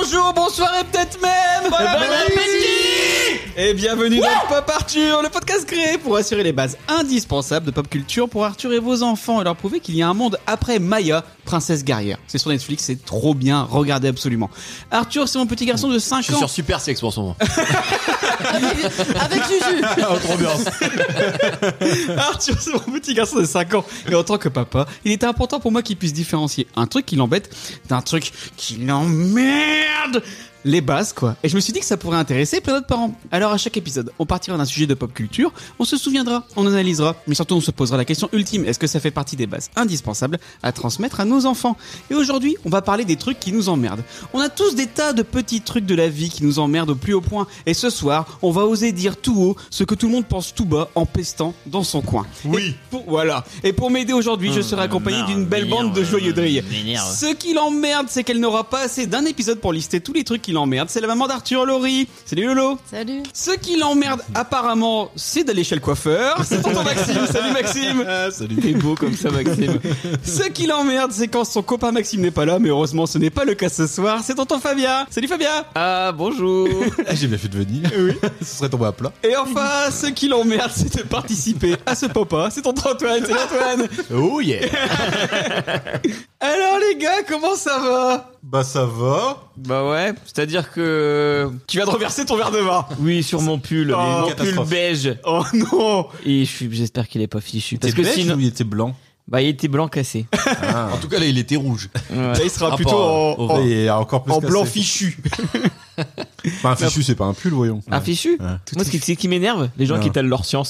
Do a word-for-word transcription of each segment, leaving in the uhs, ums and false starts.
bonjour, bonsoir et peut-être même bon appétit. Et bienvenue dans Pop Arthur, le podcast créé pour assurer les bases indispensables de pop culture pour Arthur et vos enfants et leur prouver qu'il y a un monde après Maya, princesse guerrière. C'est sur Netflix, c'est trop bien, regardez absolument. Arthur, c'est mon petit garçon de cinq ans. Je suis sur Super Sex pour ce moment. avec, avec Juju. Autre ambiance. Arthur, c'est mon petit garçon de cinq ans. Et en tant que papa, il était important pour moi qu'il puisse différencier un truc qui l'embête d'un truc qui l'emmerde. Les bases, quoi. Et je me suis dit que ça pourrait intéresser plein d'autres parents. Alors à chaque épisode, on partira d'un sujet de pop culture, on se souviendra, on analysera, mais surtout on se posera la question ultime, est-ce que ça fait partie des bases indispensables à transmettre à nos enfants? Et aujourd'hui, on va parler des trucs qui nous emmerdent. On a tous des tas de petits trucs de la vie qui nous emmerdent au plus haut point. Et ce soir, on va oser dire tout haut ce que tout le monde pense tout bas en pestant dans son coin. Oui. Et pour, voilà. Et pour m'aider aujourd'hui, je serai accompagné d'une belle bande de joyeux drilles. Ce qui l'emmerde, c'est qu'elle n'aura pas assez d'un épisode pour lister tous les trucs qui l'emmerdent. C'est la maman d'Arthur, Laurie. Salut Lolo. Salut. Ce qui l'emmerde apparemment, c'est d'aller chez le coiffeur. C'est tonton Maxime. Salut Maxime. Ah, salut. T'es beau comme ça Maxime. Ce qui l'emmerde, c'est quand son copain Maxime n'est pas là, mais heureusement ce n'est pas le cas ce soir. C'est tonton Fabien. Salut Fabien. Ah bonjour. Ah, j'ai bien fait de venir. Oui. Ce serait tombé à plat. Et enfin, ce qui l'emmerde, c'est de participer à ce papa. C'est tonton Antoine. Salut Antoine. Oh yeah. Alors les gars, comment ça va? Bah ça va. Bah ouais, c'est-à-dire que... Tu viens de reverser ton verre de vin. Oui, sur mon pull, Oh, mon pull catastrophe. beige. Oh non. Et je suis, j'espère qu'il est pas fichu. Parce T'es que beige sinon... ou il était blanc? Bah il était blanc cassé. Ah. En tout cas là il était rouge. Ouais. Là, il sera Rapport plutôt en, au- en- Et encore plus en cassé. blanc fichu. Enfin, un fichu c'est pas un pull voyons. Un fichu. Ouais. Moi ce qui, ce qui m'énerve, les gens Ouais. qui étalent leur science.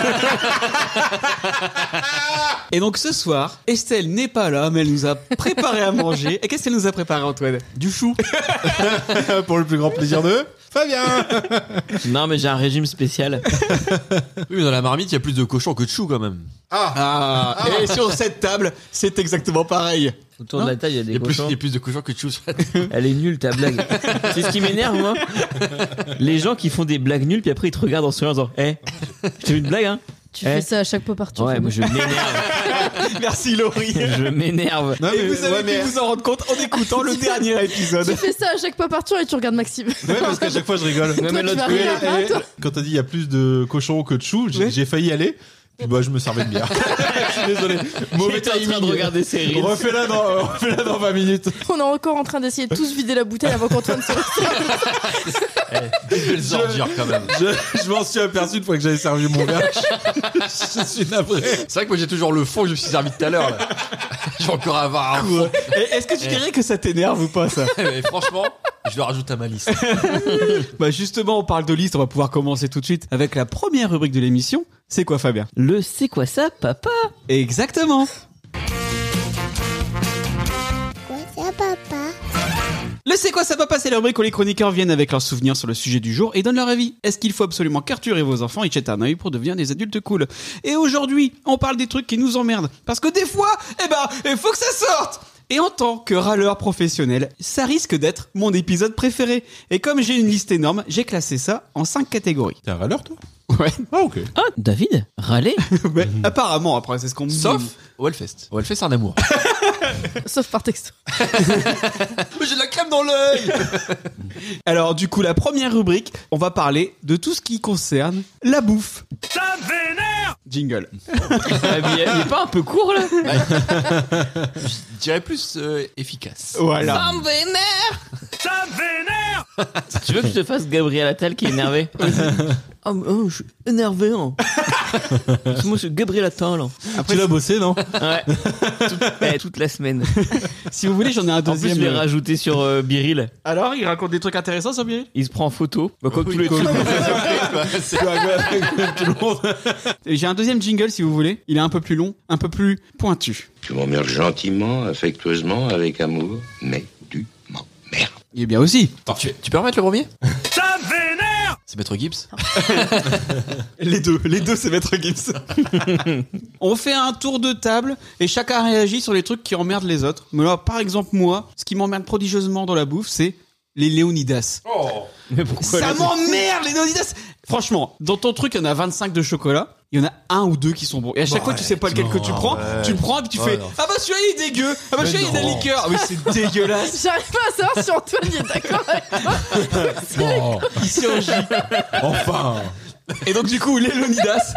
Et donc ce soir, Estelle n'est pas là, mais elle nous a préparé à manger. Et qu'est-ce qu'elle nous a préparé, Antoine? Du chou. Pour le plus grand plaisir de Fabien. Non mais j'ai un régime spécial. Oui mais dans la marmite il y a plus de cochons que de choux quand même. Ah, et sur cette table, c'est exactement pareil. Autour de la table il y a Il y des a plus, il cochons. y a plus de cochons que de choux sur la table. Elle est nulle ta blague. C'est ce qui m'énerve moi. Les gens qui font des blagues nulles puis après ils te regardent en souriant en disant Eh, je t'ai fait une blague hein. Tu Eh. fais ça à chaque pop Arthur. Ouais moi je m'énerve. Merci Laurie. Je m'énerve. Non, Et mais- vous avez ouais, pu mais- vous en rendre compte en écoutant le dernier épisode. Tu fais ça à chaque pop Arthur et tu regardes Maxime. Ouais parce qu'à chaque fois je rigole. Non, mais Toi, tu l'autre vas côté, rire, hein, toi. Quand t'as dit il y a plus de cochons que de choux, j'ai Oui. j'ai failli y aller. Puis bah je me servais de bière. Je suis désolé. Mauvais J'étais en train de timing. regarder ses reels. Refais-la dans, refais-la dans vingt minutes. On est encore en train d'essayer de tous vider la bouteille avant qu'Antoine se Des belles ordures quand même. Je, je m'en suis aperçu une fois que j'avais servi mon verre. Je, je suis navré. C'est vrai que moi j'ai toujours le fond que je me suis servi tout à l'heure. Là. Je vais encore avoir un fond. Et est-ce que tu dirais que ça t'énerve ou pas ça? Mais franchement, je le rajoute à ma liste. Bah justement, on parle de liste, on va pouvoir commencer tout de suite avec la première rubrique de l'émission. C'est quoi Fabien? Le c'est quoi ça papa? Exactement. Quoi ça, papa? Le C'est quoi ça papa, c'est la rubrique où les chroniqueurs viennent avec leurs souvenirs sur le sujet du jour et donnent leur avis. Est-ce qu'il faut absolument qu'Arthur et vos enfants y jettent un œil pour devenir des adultes cool? Et aujourd'hui, on parle des trucs qui nous emmerdent. Parce que des fois, eh ben, il faut que ça sorte! Et en tant que râleur professionnel, ça risque d'être mon épisode préféré. Et comme j'ai une liste énorme, j'ai classé ça en cinq catégories. T'es un râleur toi? Ouais. Ah ok. Ah David, râler? Ouais, apparemment, après, c'est ce qu'on me dit. Sauf au Hellfest. Au Hellfest c'est un amour. Sauf par texto. Mais j'ai de la crème dans l'œil. Alors du coup, la première rubrique, on va parler de tout ce qui concerne la bouffe. Ça vénère! Jingle. Ah, mais il est pas un peu court là? Je dirais plus euh, efficace. Voilà. me vénère! Ça vénère! Tu veux que je te fasse Gabriel Attal qui est énervé? Ah, oh, oh, je suis énervé, hein. Moi, je suis Gabriel Attal. Hein. Tu l'as bossé non? Ouais. Toute, eh, toute la semaine. Si vous voulez, j'en ai un En plus, deuxième. je l'ai rajouté sur euh, Biril. Alors, il raconte des trucs intéressants sur Biril? Il se prend en photo. Bah, quoi que tous les trucs. C'est tout le monde. J'ai un deuxième jingle si vous voulez. Il est un peu plus long, un peu plus pointu. Tu m'emmerdes gentiment, affectueusement, avec amour, mais tu m'emmerdes. Il est bien aussi. Tu, tu peux remettre le premier? Ça vénère. C'est Maître Gibbs. Les deux, les deux, c'est Maître Gibbs. On fait un tour de table et chacun réagit sur les trucs qui emmerdent les autres. Mais alors, par exemple, moi, ce qui m'emmerde prodigieusement dans la bouffe, c'est les Léonidas. Oh. Mais pourquoi Ça les- m'emmerde, les Léonidas. Franchement, dans ton truc, il y en a vingt-cinq de chocolat. il y en a un ou deux qui sont bons. Et à chaque Bah, fois, tu sais pas lequel non, que tu prends, ouais. tu le prends et puis tu Ouais, fais non. ah bah celui-là il est dégueu, ah bah Mais celui-là il a non. des liqueurs, ah oui c'est dégueulasse. J'arrive pas à savoir si Antoine est d'accord avec moi. Oh, Il surgit. enfin. Et donc du coup, les Léonidas.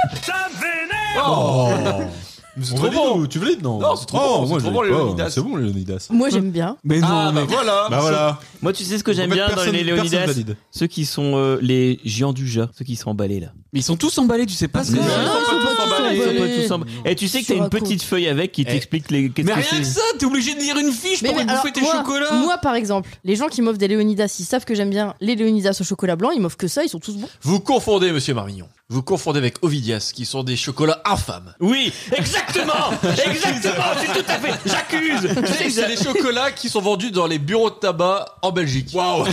Oh. Mais c'est On trop valide bon. ou tu valides non Non, c'est trop Oh, bon, moi, c'est je trop bon, valide les pas. Léonidas. C'est bon les Léonidas. Moi, j'aime bien. Mais non, Ah bah mec. voilà. Bah voilà. Moi, tu sais ce que j'aime En fait, bien dans personne- les personne Léonidas, valide. ceux qui sont euh, les géants du jeu, ceux qui sont emballés là. Mais ils sont tous emballés, tu sais pas ce que Non, c'est. ils sont pas tous tous emballés, ils sont emballés. pas tous emballés. Et tu sais que Tu t'as une racontes. petite feuille avec qui Eh. t'explique les qu'est-ce Mais que rien que c'est. ça, t'es obligé de lire une fiche pour mais bouffer alors, tes moi, chocolats. moi, par exemple, les gens qui m'offrent des Léonidas, ils savent que j'aime bien les Léonidas au chocolat blanc, ils m'offrent que ça, ils sont tous bons. Vous confondez, monsieur Marmignon. Vous confondez avec Ovidias, qui sont des chocolats infâmes. Oui, exactement, exactement, c'est tout à fait. J'accuse. Tu sais que C'est des chocolats qui sont vendus dans les bureaux de tabac en Belgique. Waouh.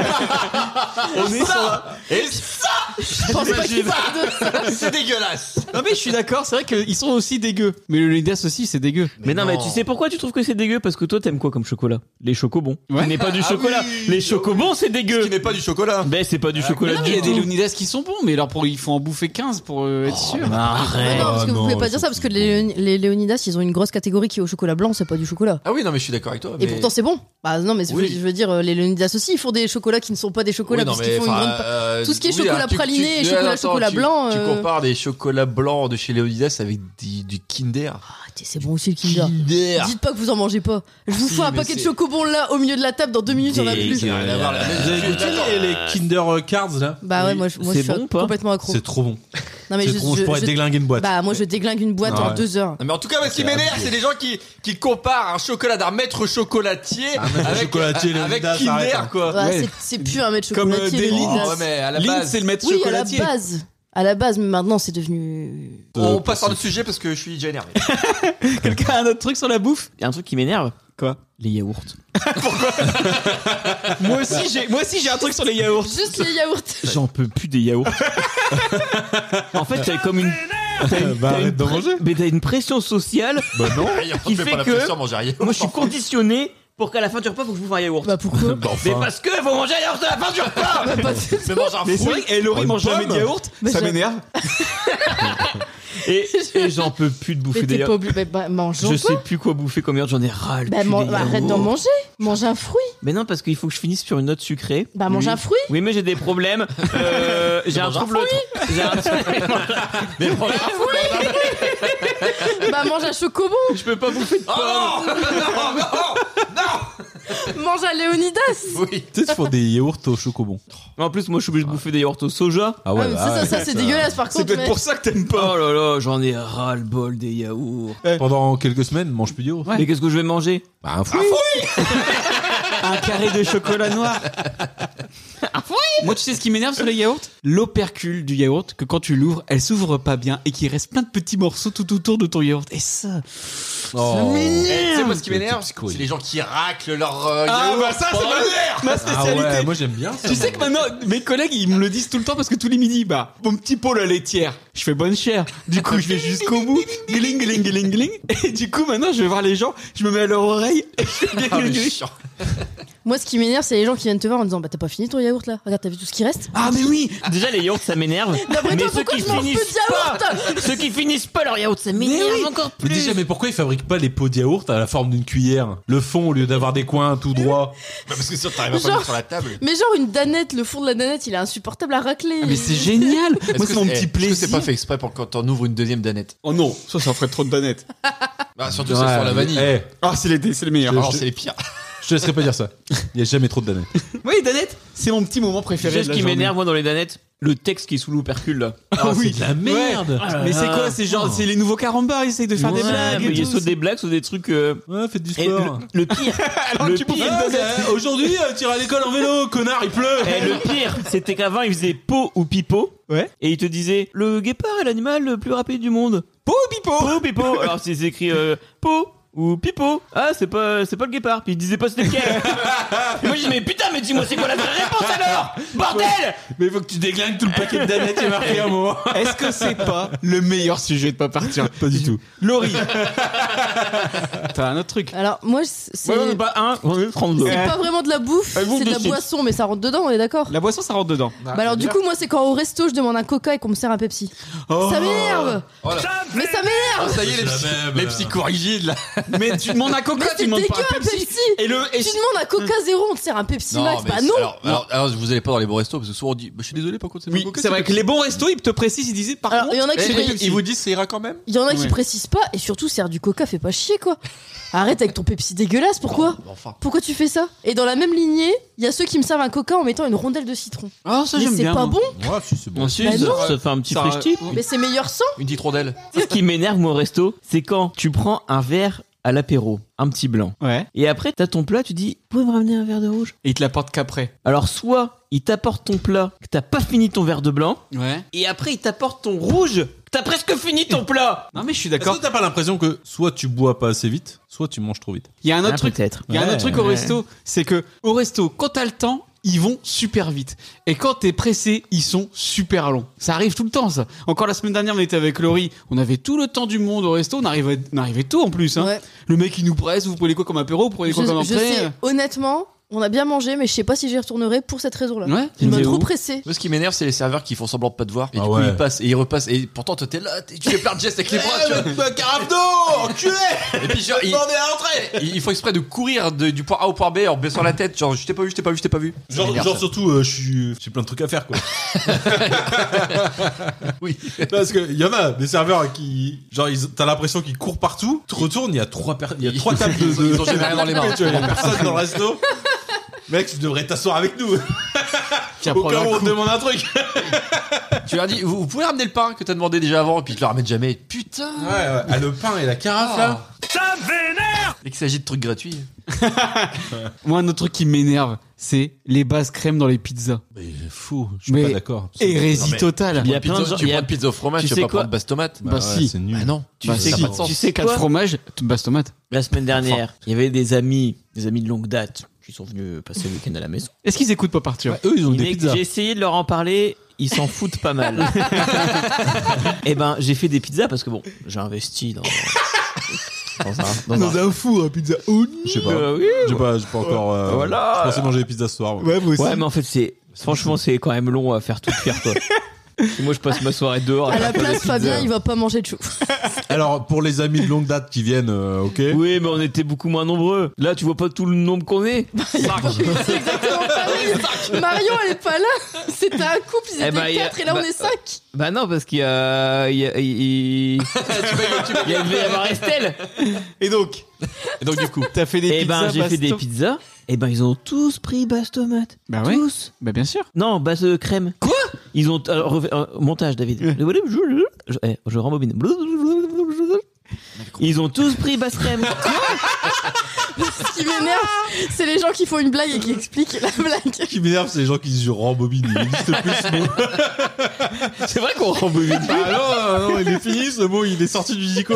On est sur- Et ça, Je pense pas qu'ils parlent de ça. c'est dégueulasse. Non mais je suis d'accord, c'est vrai qu'ils sont aussi dégueux. Mais le Léonidas aussi, c'est dégueu. Mais non, mais tu sais pourquoi tu trouves que c'est dégueu? Parce que toi, t'aimes quoi comme chocolat? Les chocobons. Ouais. Qui n'est pas du Ah chocolat. oui. Les chocobons, c'est Ce dégueu. qui n'est pas du chocolat. Ben, c'est pas du chocolat Mais non, mais il y du a des tout. Léonidas qui sont bons, mais alors pour, il faut en bouffer quinze pour euh, être sûr. Mais Arrête. non, parce que Ah vous non, pouvez pas ils dire sont ça, parce que tous les, les Léonidas, ils ont une grosse catégorie qui est au chocolat blanc, c'est pas du chocolat. Ah oui, non, mais je suis d'accord avec toi. Et mais- pourtant, c'est bon. Bah non, mais je veux- Oui. je veux dire, euh, les Léonidas aussi, ils font des chocolats qui ne sont pas des chocolats, Oui, non, parce qu'ils mais, font une enfin, grande. pa- euh, tout ce qui est oui, chocolat alors, tu- praliné et tu- chocolat- attends, chocolat tu- blanc, Tu euh. compares des chocolats blancs de chez Léonidas avec du, du Kinder. Ah, c'est bon aussi le Kinder. Kinder. Dites pas que vous en mangez pas. Je vous si, fais un mais paquet de c'est- chocobons là au milieu de la table, dans deux minutes, il y en a plus. Rien à voir, la même- Vous avez goûté les, les Kinder Cards là? Bah ouais, moi, je, moi, C'est je suis bon ou pas complètement accro. C'est trop bon. Non, mais C'est je, trop bon, je je- pourrais je- déglinguer une boîte. Bah, moi, je déglingue une boîte Ah en ouais. deux heures. Non, mais en tout cas, moi, ce qui m'énerve, c'est les gens qui, qui comparent un chocolat d'un maître chocolatier maître avec, chocolatier, avec Léonidas, Kinder, arrête, hein. quoi. Ouais, Ouais. c'est- C'est plus un maître Comme, euh, chocolatier. des les Lindt. Lindt. Oh, ouais, mais à la Lindt, base. c'est le maître Oui, à la chocolatier. base. À la base, mais maintenant, c'est devenu. On passe à un autre sujet parce que je suis déjà énervé. Quelqu'un a un autre truc sur la bouffe? Il y a un truc qui m'énerve. Quoi? Les yaourts. Moi aussi, j'ai, moi aussi, j'ai un truc sur les yaourts. Juste les yaourts. J'en peux plus des yaourts. En fait, t'as comme une. T'as une, Bah, t'as arrête une d'en pre- manger. Mais t'as une pression sociale. Bah non. Qui Fais fait pas la que- pression, manger rien. Moi, je suis conditionné pour qu'à la fin du repas, faut que je bouffe un yaourt. Bah, pourquoi? Bah, Mais enfin. parce que faut manger un yaourt à la fin du repas. Bah, pas Mais mange un Mais c'est vrai fruit. que Laurie Une mange jamais de pomme. yaourt, Mais ça j'aime- m'énerve. Et, et j'en peux plus de bouffer Mais des t'es pas yaourts. obligé. Bah, bah, mange-en Je pas. sais plus quoi bouffer comme yaourt, j'en ai ras le Bah, cul man- des bah, arrête yaourts. d'en manger. Mange un fruit. Mais non, parce qu'il faut que je finisse sur une note sucrée. Bah, mange Oui. un fruit. Oui, mais j'ai des problèmes. Euh, j'ai un mange un trouble. J'ai un Mais mange un fruit. Bah, mange un chocobon. Je peux pas bouffer de Oh pommes. non, non, non, non. Mange un Léonidas. Oui. Tu sais, ils font des yaourts au chocobon. En plus, moi, je suis obligé de bouffer des yaourts au soja. Ah Ah, mais bah ça, ça, ouais, ça, c'est dégueulasse par C'est contre. peut-être mais- pour ça que t'aimes pas. Oh là là, j'en ai ras le bol des yaourts. Pendant quelques semaines, mange plus de yaourt. Mais qu'est-ce que je vais manger? Bah, un fruit. Un carré de chocolat noir. Moi, tu sais ce qui m'énerve sur les yaourts? L'opercule du yaourt, que quand tu l'ouvres, elle s'ouvre pas bien et qu'il reste plein de petits morceaux tout autour de ton yaourt. Et ça, Oh. ça Eh, tu m'énerve. sais, moi, ce qui m'énerve, C'est psycho, c'est les gens qui raclent leur euh, Ah, yaourt. bah ça, c'est pendant ma, l'hiver. ma Ah spécialité. ouais, moi j'aime bien ça. Tu sais que maintenant, mes collègues, ils me le disent tout le temps parce que tous les midis, bah, mon petit pot la laitière, je fais bonne chère. Du coup, je vais jusqu'au bout, gling, gling, gling, gling. Et du coup, maintenant, je vais voir les gens, je me mets à leur oreille et je fais gling, Ah, mais gling, gling. chiant. Moi, ce qui m'énerve, c'est les gens qui viennent te voir en disant bah t'as pas fini ton yaourt là. Regarde, t'as vu tout ce qui reste. Ah, mais oui! Déjà, les yaourts, ça m'énerve. D'après Mais toi, ceux pourquoi qui je mange peu finissent de pas, yaourt? ceux qui finissent pas leur yaourt, ça m'énerve Mais oui. encore Mais plus. déjà, mais pourquoi ils fabriquent pas les pots de yaourt à la forme d'une cuillère? Le fond, au lieu d'avoir des coins tout droits. Bah, parce que ça, t'arrives à pas Genre- mettre sur la table. Mais genre une danette, le fond de la danette, il est insupportable à racler. Ah, mais c'est génial! Moi, Est-ce c'est que mon eh, petit est-ce que plaisir. c'est pas fait exprès pour quand on ouvre une deuxième danette? Oh non, ça, ça ferait trop de danettes. Bah, surtout celle sur la vanille. Eh, Ah, c'est les, c'est les meilleurs. Alors, je- c'est les pires. je te laisserai pas dire ça. Il y a jamais trop de danettes. Oui, danettes, c'est mon petit moment Tu préféré. sais de ce la qui journée. m'énerve, moi, dans les danettes? Le texte qui est sous l'opercule, là. Ah oui. c'est de la merde. Ah là Mais c'est là. quoi? C'est genre, c'est les nouveaux carambars, ils essayent de faire des Ouais, blagues. mais et il y a tout. soit des blagues, soit des trucs. euh, Ouais, faites du Et le, sport. le pire, Alors, le tu peux pire, faire Ah, c'est- Aujourd'hui, euh, tire à l'école en vélo, connard, il pleut. eh, le pire, c'était qu'avant il faisait pot ou pipeau. Ouais. Et il te disait le guépard est l'animal le plus rapide du monde. Po pipo! Po ou pipeau. Alors c'est écrit euh, pot ou pipeau. Ah c'est pas c'est pas le guépard. Puis il disait pas c'était lequel. Et moi je dis mais putain mais dis-moi c'est quoi la vraie réponse alors bordel. Mais il faut que tu déglingues tout le paquet de danettes, il y a marqué un moment. Est-ce que c'est pas le meilleur sujet de pas partir? Pas du tout. Laurie, T'as un autre truc. Alors, moi, c'est. Ouais, on est pas un, on est trente-deux. C'est pas vraiment de la bouffe, Elle bouffe c'est de la de suite. boisson, mais ça rentre dedans, on est d'accord? La boisson, ça rentre dedans. Bah alors du coup moi c'est quand au resto je demande un coca et qu'on me sert un Pepsi. Oh. Ça m'énerve. Oh là. Mais ça m'énerve. Ah, ça y est, les, C'est la psy- même, les euh. psychorigides là. Mais tu demandes un coca, Mais tu c'est demandes dégueu pas un un Pepsi. Pepsi. Et le, et Tu demandes un coca zéro, on te sert un Pepsi Max. Bah mais non. Alors, alors, alors, vous allez pas dans les bons restos parce que souvent on dit bah, je suis désolé par contre c'est oui, pas coca, c'est vrai que Pepsi. les bons restos, ils te précisent, ils disaient par Alors, contre. il y en a qui Et- et- précisent. Ils vous disent ça ira quand même. Il y en a qui Ouais. précisent pas et surtout sert du coca, fais pas chier quoi. Arrête avec ton Pepsi dégueulasse, pourquoi? Non, enfin. Pourquoi tu fais ça? Et dans la même lignée, il y a ceux qui me servent un coca en mettant une rondelle de citron. Ah, ça Mais j'aime c'est bien. pas moi. bon. Ouais, si, c'est bon. Ensuite, Bah ça, non. ça fait un petit Ça- fresh tip. Mais c'est meilleur sans. Une petite rondelle. Ce qui m'énerve, moi, au resto, c'est quand tu prends un verre à l'apéro, un petit blanc. Ouais. Et après, t'as ton plat, tu dis, vous pouvez me ramener un verre de rouge? Et ils te l'apportent qu'après. Alors, soit il t'apporte ton plat, que t'as pas fini ton verre de blanc, Ouais. et après, il t'apporte ton rouge, que t'as presque fini ton plat. Non, mais je suis Est-ce d'accord. que t'as pas l'impression que soit tu bois pas assez vite, soit tu manges trop vite? Il y a un autre Ah, truc. peut-être. Il y a un Ouais. autre truc au Ouais. resto, c'est que au resto, quand t'as le temps, ils vont super vite. Et quand t'es pressé, ils sont super longs. Ça arrive tout le temps, ça. Encore la semaine dernière, on était avec Laurie, on avait tout le temps du monde au resto, on arrivait, on arrivait tôt en plus. Hein. Ouais. Le mec, il nous presse, vous prenez quoi comme apéro, vous prenez Je, quoi comme je entrée. sais, honnêtement, on a bien mangé, mais je sais pas si j'y retournerai pour cette raison-là. Ouais. Il m'a Mais trop où pressé. Moi, ce qui m'énerve, c'est les serveurs qui font semblant de pas te voir. Et Ah du coup, ouais. ils passent et ils repassent. Et pourtant, toi, t'es là, t'es- tu fais plein de gestes avec les bras. tu vois. Carafe d'eau, enculé! Et puis, genre, ils, à l'entrée! ils- ils font exprès de courir de- du point A au point B en baissant la tête. Genre, je t'ai pas vu, je t'ai pas vu, je t'ai pas vu. Ça Genre, m'énerve, genre ça. surtout, euh, je suis, j'ai plein de trucs à faire, quoi. Oui. Parce que y en a des serveurs qui, genre, ils- t'as l'impression qu'ils courent partout. Tu retournes, il y a trois per- il y a trois tables de, Ils ont- de- ils ont jamais rien dans les mains. Tu vois, il y a personne dans le resto. Mec, tu devrais t'asseoir avec nous. Tiens, Au prends cas un où on coup. te demande un truc. Tu leur dis, vous, vous pouvez ramener le pain que t'as demandé déjà avant, et puis ils te le ramènent jamais. Putain. Ouais, ouais. Ah, le pain et la carafe, là. Dès qu'il s'agit de trucs gratuits. Moi, un autre truc qui m'énerve, c'est les bases crèmes dans les pizzas. Mais fou, je suis Mais- pas d'accord. Hérésie Non, mais- totale. Il y a Pizza- plein de gens- tu il y a- prends une pizza au fromage, tu tu, sais vas pas quoi prendre base tomate. Bah, si. c'est nul. Bah non. Tu Bah, sais ça a quoi pas de sens. Tu sais Quatre quoi fromages, base tomate. La semaine dernière, il y avait des amis, des amis de longue date, qui sont venus passer le week-end à la maison. Est-ce qu'ils écoutent pas partir? Ouais, eux, ils ont Les des mecs, pizzas. j'ai essayé de leur en parler, ils s'en foutent pas mal. Et ben, j'ai fait des pizzas parce que bon, j'ai investi dans. Dans un, dans un- un four à pizza. Oh, Je sais pas. Euh, oui, J'ai pas, j'ai pas encore. euh, Voilà. Je pensais manger des pizzas ce soir. moi. ouais, moi aussi. Ouais, mais en fait, c'est. Franchement, c'est quand même long à faire tout cuire, quoi. Et moi, je passe ma soirée dehors. À la faire des place, pizzas. Fabien, il va pas manger de chou. Alors, pour les amis de longue date qui viennent, euh, ok. Oui, mais on était beaucoup moins nombreux. Là, tu vois pas tout le nombre qu'on est. C'est exactement pareil. Marion, elle est pas là. C'était un couple, ils Eh étaient ben, il y a- quatre et là, bah, on est cinq. Bah non, parce qu'il y a. Il y a. Il, il- il y a- il devait y avoir Estelle. Et donc, Et donc, du coup. t'as fait des Et pizzas. ben, j'ai base fait des tom- pizzas. Et ben, ils ont tous pris base tomate. Bah ouais. Tous. Bah bien sûr. Non, base euh, crème. Quoi? Ils ont. Alors, refait- euh, montage, David. Je, eh, je rembobine. Ils ont tous pris base crème. Ce qui m'énerve, c'est les gens qui font une blague et qui expliquent la blague. Ce qui m'énerve, c'est les gens qui disent je rembobine. Il n'existe plus ce mot. C'est vrai qu'on rembobine. Ah non, non, non, il est fini ce mot, il est sorti du dico.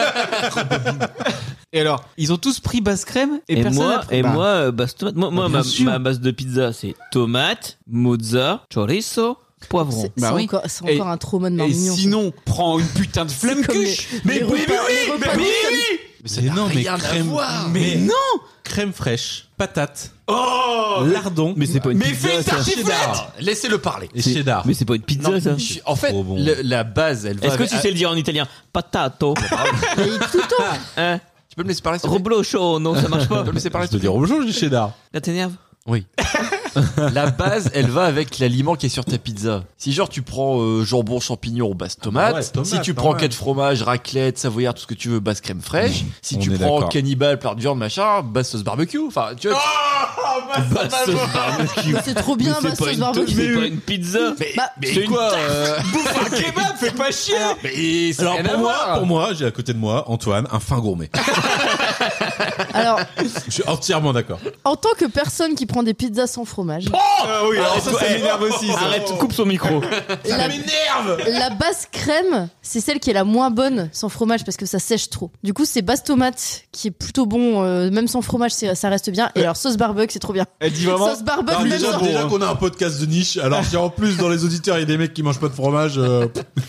Et alors, ils ont tous pris base crème et, Et personne moi, n'a pris- et Bah, moi, euh, base tomate. Moi, moi bien ma, sûr. ma base de pizza, c'est tomate, mozza, chorizo, poivron. C'est Bah c'est oui. encore, c'est Et- encore un trauma de Et Marmignon. sinon, prends une putain de C'est flemme comme les- cuche. les repas- les repas de week-end. Mais ça Mais n'a non, mais rien à crème- voir. Mais non. Crème fraîche, patate, Oh. lardon Mais c'est pas une Mais pizza, fais une ça. tartiflette. Alors, laissez-le parler. et C'est- cheddar. Mais c'est pas une pizza, Non, ça. je- en fait, Trop bon. le- la base, elle va. Est-ce que avec- tu sais le dire en italien? Patato. Et tout le temps. Hein? Tu peux me laisser parler s'il te plaît Roblocho, non, ça marche Tu pas. peux me laisser parler Je te dis rebonjour, je dis cheddar. Là, t'énerves? Oui. La base, elle va avec l'aliment qui est sur ta pizza. Si genre tu prends euh, jambon, champignon, base tomate. Ah ouais, tomate, si tu pas prends mal. quête fromage, raclette, savoyard, tout ce que tu veux, base crème fraîche. Si On tu est prends d'accord. cannibale, plat de viande, machin, base sauce barbecue. Enfin, tu vois. Base sauce barbecue. C'est trop bien, Mais ma c'est pas sauce une- barbecue. C'est pas une pizza. Mais, Bah, mais c'est quoi euh, Bouffe un kebab, fais pas chier. Mais ça Alors n'a rien pour à moi, voir. pour moi, j'ai à côté de moi Antoine, un fin gourmet. Alors, Je suis entièrement d'accord. en tant que personne qui prend des pizzas sans fromage, Ah oui, alors ça, ça Eh, m'énerve aussi. ça. Arrête, coupe son micro. la, m'énerve. la base crème, c'est celle qui est la moins bonne sans fromage parce que ça sèche trop. Du coup, c'est base tomate qui est plutôt bon, euh, même sans fromage, c'est- ça reste bien. Et alors sauce barbecue, c'est trop bien. Elle dit vraiment. Sauce barbecue, Alors, même déjà, sans. déjà qu'on a un podcast de niche, alors si en plus dans les auditeurs il y a des mecs qui mangent pas de fromage, euh,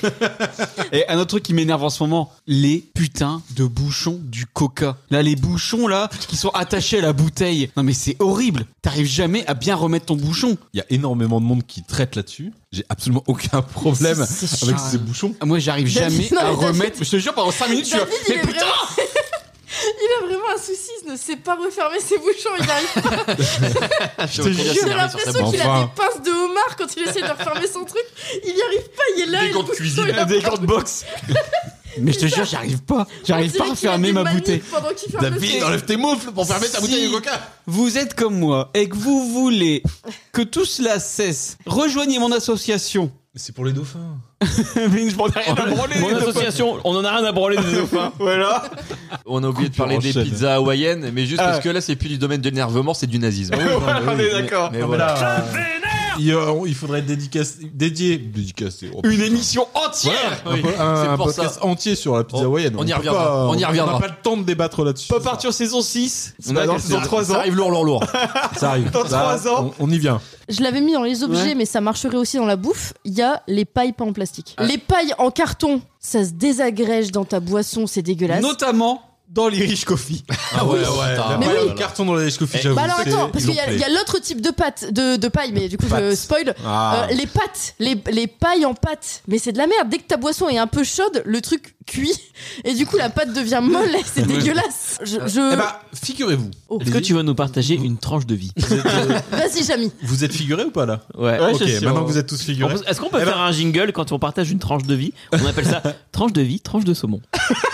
Et un autre truc qui m'énerve en ce moment, les putains de bouchons du Coca. Là, les bouchons là qui sont attachés à la bouteille. Non mais c'est horrible. T'arrives jamais à bien remettre ton bouchon. il y a énormément de monde qui traite là-dessus. J'ai absolument aucun problème C'est- c'est avec chiant. ces bouchons. Moi, j'arrive jamais Non, à mais David- remettre. Je te jure, pendant cinq minutes, je suis là. David, il Mais est putain. vraiment... il a vraiment un souci, il ne sait pas refermer ses bouchons, il arrive pas. Je te jure, J'ai l'impression qu'il a Enfin. des pinces de homard quand il essaie de refermer son truc. Il y arrive pas, il est là. Des et le gants de bouchon, cuisine. il a Des pas- gants de boxe. Mais je te jure, j'arrive pas. J'arrive On pas dirait à qu'il a fermer des ma manies bouteille. pendant qu'il ferme le David, truc. enlève tes moufles pour fermer ta Si bouteille de coca. Vous êtes comme moi et que vous voulez que tout cela cesse, rejoignez mon association. C'est pour les dauphins. Mais je m'en ai rien à branler. Mon association, on en a rien à branler des dauphins. Voilà. On a oublié de Coupure parler en des chaîne. pizzas hawaïennes, mais juste Ah. parce que là, c'est plus du domaine de l'énervement, c'est du nazisme. On est d'accord. Mais Non, mais voilà. là, euh, il, euh, il faudrait dédicacer, dédier, dédicacer. Oh, Une émission entière. Oui, un, c'est un pour podcast ça. entier sur la pizza On- hawaïenne. on y peut reviendra, pas- on y reviendra. On n'a pas le temps de débattre là-dessus. Pop Arthur saison six. On a dans, quelques- dans trois Ça ans. arrive lourd, lourd, lourd. Ça arrive. Dans Ça, trois ans. On, on y vient. Je l'avais mis dans les objets, Ouais. mais ça marcherait aussi dans la bouffe. Il y a les pailles pas en plastique. Les pailles en carton, ça se désagrège dans ta boisson, c'est dégueulasse. Notamment dans l'Irish Coffee. Ah ouais, La Mais paille oui. en carton dans les coffee, Eh, j'avoue. Bah alors c'est- attends, parce ils qu'il y l'ont a, il y a l'autre type de pâte, de, de paille, mais du coup je Pâte. spoil. Ah. Euh, les pâtes, les, les pailles en pâte. Mais c'est de la merde. Dès que ta boisson est un peu chaude, le truc cuit. Et du coup la pâte devient molle. et C'est dégueulasse. Je, je- Eh bah, figurez-vous. Oh. Est-ce que tu vas nous partager une tranche de vie? Vous êtes, euh, Vas-y, Jamy. vous êtes figurés ou pas là? Ouais. Ouais, Ok, je suis sûr. maintenant que vous êtes tous On figurés. peut- Est-ce qu'on peut Eh ben- faire un jingle quand on partage une tranche de vie? On appelle ça tranche de vie, tranche de saumon.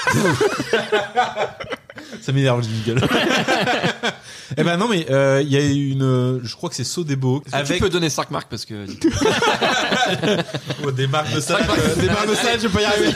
Ça m'énerve le jingle. Eh ben non, mais euh, il y a une, euh, je crois que c'est Sodebo Avec... Tu peux donner cinq marques parce que. Oh, des marques de salade, euh, des marques de salade, je peux y arriver.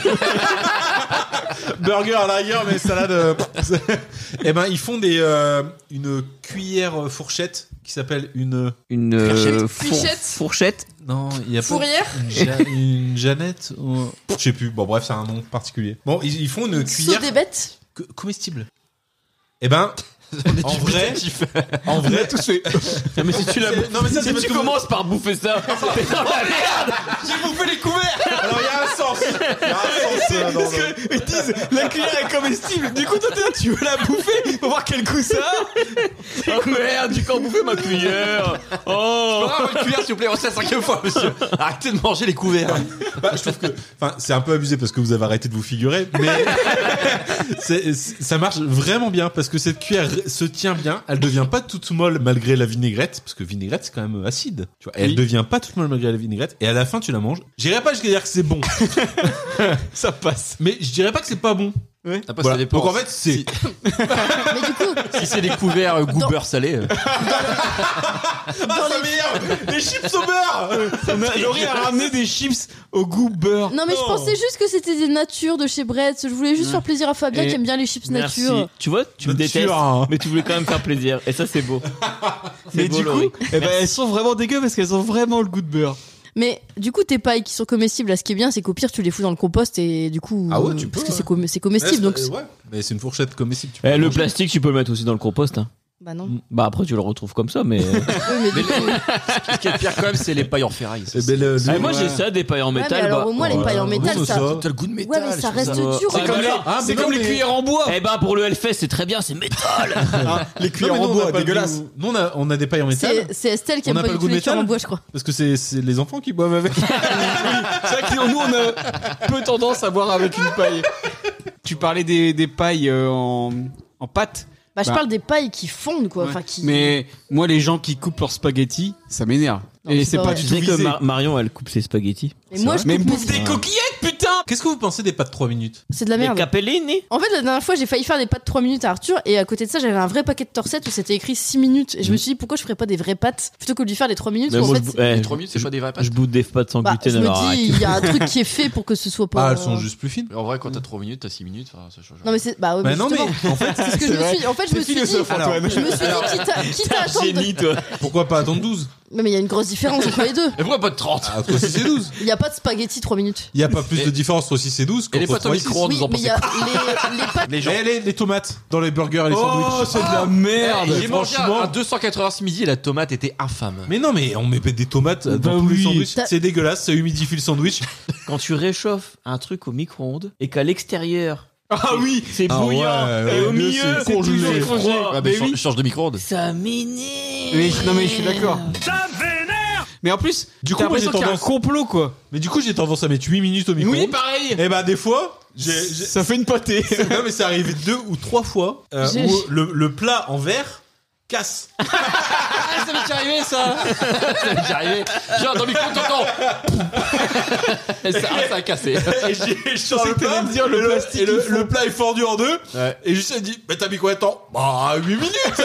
Burger à la rigueur, mais salade. euh, Eh ben ils font des euh, une cuillère euh, fourchette qui s'appelle une. Une euh, Fourchette. four- Fourchette. fourchette. Non, il y a pas Fourrière. une, ja- une Jeannette. ou- Je sais plus. Bon bref, c'est un nom particulier. Bon, ils, ils font une cuillère Saut des bêtes. co- comestible. Eh ben, en vrai, en vrai, Tout fait. Non, mais si tu la C'est- non, mais ça, c'est si parce tu que vous- commences par bouffer ça, t'es dans la merde. j'ai bouffé les couverts. Alors il y a un sens. Il y a un sens. euh, dans Parce le- qu'ils disent la cuillère est comestible. Du coup, toi, t'es là, tu veux la bouffer pour voir quel goût ça a. Oh merde, tu peux bouffer ma cuillère. Oh. Ah, une cuillère, s'il vous plaît, c'est la cinquième fois, monsieur. Arrêtez de manger les couverts. Bah, je trouve que, enfin, c'est un peu abusé parce que vous avez arrêté de vous figurer, mais c'est- c'est- ça marche vraiment bien parce que cette cuillère se tient bien. Elle devient pas toute molle malgré la vinaigrette, parce que vinaigrette c'est quand même acide. Tu vois, elle Oui. devient pas toute molle malgré la vinaigrette. Et à la fin, tu la manges. J'irais pas jusqu'à dire que c'est bon, Ça passe. mais je dirais pas que c'est pas bon. Après, ça Voilà. dépend. Donc en fait, c'est Si, Mais du coup, si c'est des couverts euh, goût Dans- beurre salé. euh, ah, ça m'énerve. Les chips au beurre. On a- Laurie a ramené des chips au goût beurre. non mais je Oh. pensais juste que c'était des natures de chez Bretz. Je voulais juste faire plaisir à Fabien Et- qui aime bien les chips Merci. nature. Tu vois, tu me Nature, détestes, hein. mais tu voulais quand même faire plaisir. Et ça, c'est beau. C'est Mais beau, du coup, Laurie. eh ben, elles sont vraiment dégueu parce qu'elles ont vraiment le goût de beurre. Mais du coup, tes pailles qui sont comestibles, là, ce qui est bien, c'est qu'au pire, tu les fous dans le compost et du coup. Ah ouais, tu Parce peux, que ouais. c'est com- c'est comestible, donc. c'est- ouais. Mais c'est une fourchette comestible. Tu peux Eh, le manger. plastique, tu peux le mettre aussi dans le compost. Hein. Bah non. Bah après, tu le retrouves comme ça, mais. Oui, mais du coup- Ce qui est pire quand même, c'est les pailles en ferraille. Ça, Eh ben, le- Ah, le- moi, j'ai Ouais. ça, des pailles en Ouais, métal. mais alors bah- au moins, les Ouais. pailles en Oui, métal, c'est ça. ça. T'as le goût de métal. Ouais, mais ça je trouve reste dur. Ah, C'est comme, bah les, là. Ah, c'est mais comme non, les mais- cuillères en bois. Eh ben, pour le Hellfest, c'est très bien, c'est métal. Hein, les Non, cuillères mais en nous, on bois, n'a pas le dégueulasse. goût- Nous, on a, on a des pailles en métal. C'est c'est Estelle qui On aime n'a pas pas du le tout goût de les cuillères en métal bois, je crois. Parce que c'est c'est les enfants qui boivent avec. C'est vrai que nous, on a peu tendance à boire avec une paille. Tu parlais des, des pailles euh, en, en pâte. Bah, je Bah. parle des pailles qui fondent, quoi. Ouais. Enfin, qui. Mais moi, les gens qui coupent leurs spaghettis, ça m'énerve. Non, Et c'est c'est pas pas vrai. du Tu tout sais que visé. Mar- Marion, elle coupe ses spaghettis. Et moi, je Mais coupe bouffe mes- des coquillettes, putain. Qu'est-ce que vous pensez des pâtes trois minutes? C'est de la Les merde. capellini. En fait, la dernière fois, j'ai failli faire des pâtes trois minutes à Arthur, et à côté de ça, j'avais un vrai paquet de torsettes où c'était écrit six minutes. Et je me suis dit, pourquoi je ferais pas des vraies pâtes plutôt que de lui faire les trois minutes Mais où, en moi, fait, je, c'est- ouais, Les trois minutes, c'est pas des vraies pâtes. je bout des pâtes sans bah, gluten, je me alors arrête. dis, il y a un truc qui est fait pour que ce soit pas. Ah, elles sont juste plus fines. En vrai, quand t'as trois minutes, t'as six minutes, enfin, ça change. Non, mais c'est. Bah, ouais, Bah mais non, mais justement, en fait, c'est ce que je me suis. En fait, je me suis dit. philosophe, Alors, Antoine. Je me suis dit, quitte à, quitte à attendre. Génie, toi. pourquoi pas attendre douze? Mais il y a une grosse différence entre les deux. Et pourquoi pas de trente? Ah, entre six et douze. Il y a pas de spaghetti trois minutes. Il y a pas plus Et- de différence entre six et douze Et les qu'entre pâtes au trois et six. micro-ondes, Oui, vous en mais il y pensez a quoi? les, les pâtes. Les gens. Eh, les, les tomates dans les burgers et les Oh, sandwichs. c'est de la merde. J'ai mangé franchement. un deux cent quatre-vingts ce midi et la tomate était infâme. Mais non, mais on met des tomates dans Bah tous les oui. sandwichs. T'as- C'est dégueulasse, ça humidifie le sandwich. Quand tu réchauffes un truc au micro-ondes et qu'à l'extérieur, Ah oui. c'est Ah bouillant, ouais, et ouais, au mieux, milieu, c'est c'est congelé. toujours froid. Ouais, mais mais change, oui. change de micro-ondes. Ça m'énerve. Oui, non mais je suis d'accord. Mais en plus, Du t'as coup, moi, j'ai l'impression qu'il y a un tendance- complot quoi. Mais du coup, j'ai tendance à mettre huit minutes au micro. Oui, pareil. Et bah, des fois, j'ai. j'ai- Ça fait une pâtée. Non, mais c'est arrivé deux ou trois fois euh, J'ai- où le, le plat en verre casse. Ah, ça m'est déjà arrivé ça. Ça m'est déjà arrivé. Genre dans le micro, t'entends. Et ça, ah, ça a cassé. Et j'ai- je pensais que t'allais me dire le, plastique et le, le plat est fendu en deux. Ouais. Et juste, elle dit, mais t'as mis combien de temps? Bah, huit minutes.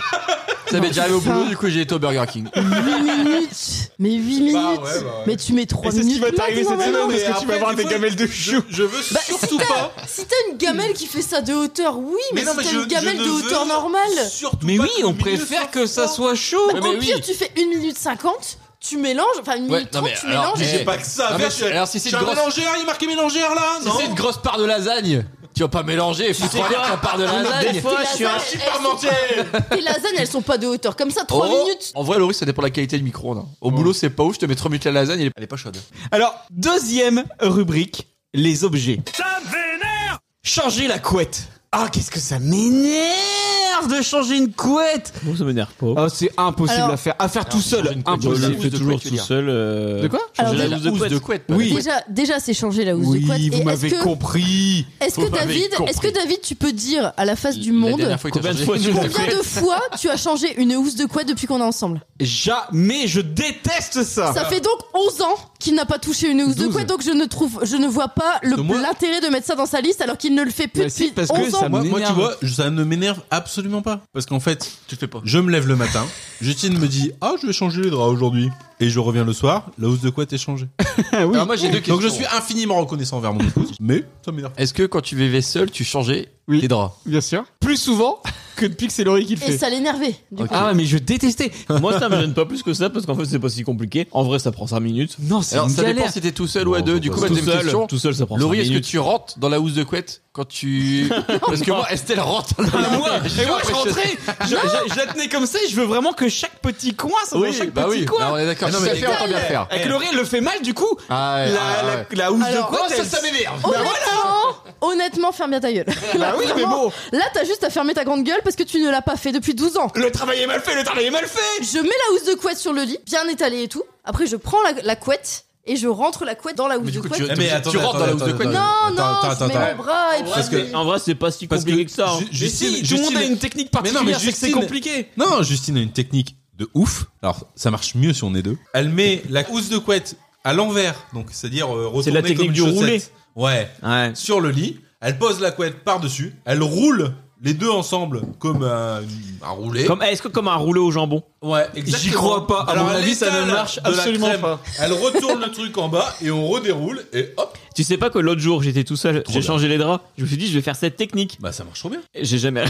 Ça m'est déjà arrivé au boulot, du coup j'ai été au Burger King. huit minutes. Mais huit minutes. Bah ouais, bah ouais. Mais tu mets trois Et c'est ce minutes. qui va t'arriver cette maximum, semaine non, parce mais que tu vas après, avoir des des fois, gamelles de chou. Je veux Bah, surtout si t'as- pas. Si t'as une gamelle qui fait ça de hauteur, oui, mais, non, si t'as je- une gamelle je de ne hauteur veux normale, surtout Mais pas oui, que on le milieu préfère soit que ça froid. soit chaud. bah, mais au oui. pire, tu fais une minute cinquante, tu mélanges, enfin une Ouais, minute non, trente, mais tu alors, mélanges. mais- J'ai pas que ça à Ah, faire. mais je suis- alors, si c'est je suis une un grosse- mélangeur, il est marqué mélangère là, Si non? c'est une grosse part de lasagne, tu vas pas mélanger, faut sais croire quoi que la part de lasagne. Des fois, Tes je suis un lasagnes, super elles sont pas- Tes lasagnes, elles sont pas de hauteur comme ça, trois Oh, minutes. En vrai, Laurie, ça dépend de la qualité du micro-ondes. hein. Au boulot, c'est pas ouf, je te mets trois minutes la lasagne, elle est- elle est pas chaude. Alors, deuxième rubrique, les objets. Ça vénère. Changer la couette. Ah, qu'est-ce que ça m'énerve de changer une couette. Moi, ça m'énerve pas. Ah, c'est impossible Alors- à faire. À faire tout changer seul. une couette, Je la le Impossible. housse fais de toujours couette, tu veux tout dire. seul. euh, De quoi Alors, Changer déjà- la housse de housse couette. de couette. pas Oui. la couette. Déjà, déjà, c'est changer la housse Oui, de couette. Et vous est-ce m'avez que, compris. est-ce que Vous m'avez David, est-ce que compris. David, tu peux dire à la face du La monde dernière fois, il t'a Combien de changé fois une tu housse l'as de fait combien de fois tu as changé une housse de couette depuis qu'on est ensemble? Jamais, je déteste ça. Ça fait donc onze ans qu'il n'a pas touché une housse de douze. couette, donc je ne trouve, je ne vois pas le- que moi- l'intérêt de mettre ça dans sa liste alors qu'il ne le fait plus Mais si, depuis parce que onze ça ans. me- Moi, moi, tu m'énerve. vois, je- ça ne m'énerve absolument pas. Parce qu'en fait, Tu le fais pas. je me lève le matin, Justine me dit, ah, je vais changer les draps aujourd'hui. Et je reviens le soir, la housse de couette est changée. Ah oui. Alors moi, j'ai deux questions. Donc je suis infiniment reconnaissant envers mon épouse, mais ça m'énerve. Est-ce que quand tu vivais seul, tu changeais Oui. tes draps? Bien sûr. Plus souvent que depuis que c'est Laurie qui le Et fait. ça l'énervait. Du Ok. coup. Ah, mais je détestais. Moi, ça me gêne pas plus que ça parce qu'en fait, c'est pas si compliqué. En vrai, ça prend cinq minutes. Non, c'est Alors une ça galère. dépend si t'es tout seul ou à Bon, deux. faut Du pas coup, se- ma Tout deuxième seul, question. tout seul, ça prend Laurie, cinq est-ce que minutes. tu rentres dans la housse de couette quand tu... Parce que moi, Estelle rentre dans la Et moi, housse. et moi, je rentrais, je, je- je la tenais comme ça et je veux vraiment que chaque petit coin soit Oui, dans chaque bah petit oui. coin. Bah, on est d'accord. Ah non, Si mais ça fait, autant bien faire. Avec Laurie, elle le fait mal, du coup. Ah ouais, la, ah la- ouais. la housse Alors, de couette, Oh, ça, elle- ça m'énerve. Honnêtement, honnêtement, ferme bien ta gueule. Bah oui, mais Vraiment, bon. Là, t'as juste à fermer ta grande gueule parce que tu ne l'as pas fait depuis douze ans. Le travail est mal fait, le travail est mal fait. Je mets la housse de couette sur le lit, bien étalée et tout. Après, je prends la, la couette et je rentre la couette dans la housse Mais de du coup, couette. tu, Eh, mais tu- attendez, tu rentres dans la housse de attendez, couette. Non, Attends, non, attends, je mets attends. mon bras et puis. Parce que- En vrai, c'est pas si Parce compliqué que que ça. hein. Ju- Mais Justine, si, tout le monde a Justine- une technique Mais non, mais particulière, c'est que c'est Justine- compliqué. Non, Justine a une technique de ouf. Alors, ça marche mieux si on est deux. Elle met la housse de couette à l'envers, donc c'est-à-dire euh, retournée C'est la technique comme du une roulé. chaussette. Ouais. Ouais. Sur le lit, elle pose la couette par-dessus, elle roule les deux ensemble comme un, un roulé. Comme, est-ce que comme un rouleau au jambon? Ouais, exactement. J'y crois pas. À mon elle avis, ça ne étale marche de la absolument crème. pas. Elle retourne le truc en bas et on redéroule et hop. Tu sais pas que l'autre jour, j'étais tout seul, j'ai bien. changé les draps. Je me suis dit, je vais faire cette technique. Bah ça marche trop bien. Et j'ai jamais.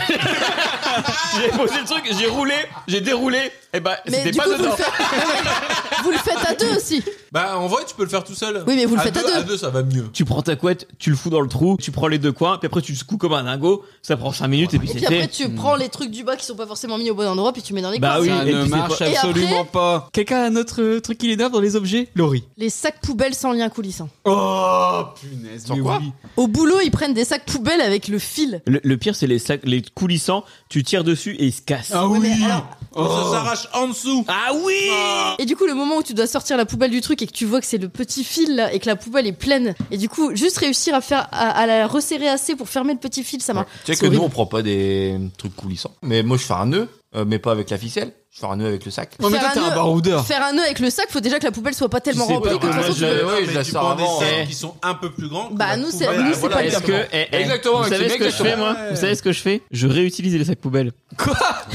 J'ai posé le truc, j'ai roulé, j'ai déroulé. Et bah, Mais c'était du pas coup, vous le, dedans. faites... vous le faites à deux aussi. Bah en vrai, tu peux le faire tout seul. Oui, mais vous le faites à deux. deux. À deux, ça va mieux. Tu prends ta couette, tu le fous dans le trou, tu prends les deux coins, puis après tu le secoues comme un dingo. Ça prend cinq minutes et puis Et c'est puis après, fait. tu prends les trucs du bas qui sont pas forcément mis au bon endroit, puis tu mets dans les Bah coins. oui. Ça et ne puis c'est marche pas- Et absolument après pas. Quelqu'un a un autre euh, truc qui l'énerve dans les objets? Laurie. Les sacs poubelles sans lien coulissant. Oh, punaise. Sans mais quoi oui. Au boulot, ils prennent des sacs poubelles avec le fil. Le, le pire, c'est les sacs, les coulissants. Tu tires dessus et ils se cassent. Ah Ouais, oui. mais alors- Ça s'arrache en dessous. Ah oui. Et du coup, le moment moment où tu dois sortir la poubelle du truc et que tu vois que c'est le petit fil là et que la poubelle est pleine. Et du coup, juste réussir à faire, à, à la resserrer assez pour fermer le petit fil, ça marche. Tu sais que nous, on prend pas des trucs coulissants. Mais moi, je fais un nœud, euh, mais pas avec la ficelle. Je fais un nœud avec le sac. Oh, mais toi, t'es un baroudeur. Faire un nœud avec le sac, faut déjà que la poubelle soit pas tellement Tu sais remplie. pas que de toute que façon, moi, tu je- peux- ouais, je la tu sors prends des avant, sacs ouais. qui sont un peu plus grands. que Bah, la nous, c'est- poubelle. nous, c'est Voilà, pas est-ce le que- cas. Eh, eh, Exactement, Vous avec savez ce ce que mec, je fais, moi ouais. Vous savez ce que je fais Je réutilise les sacs poubelles. Quoi?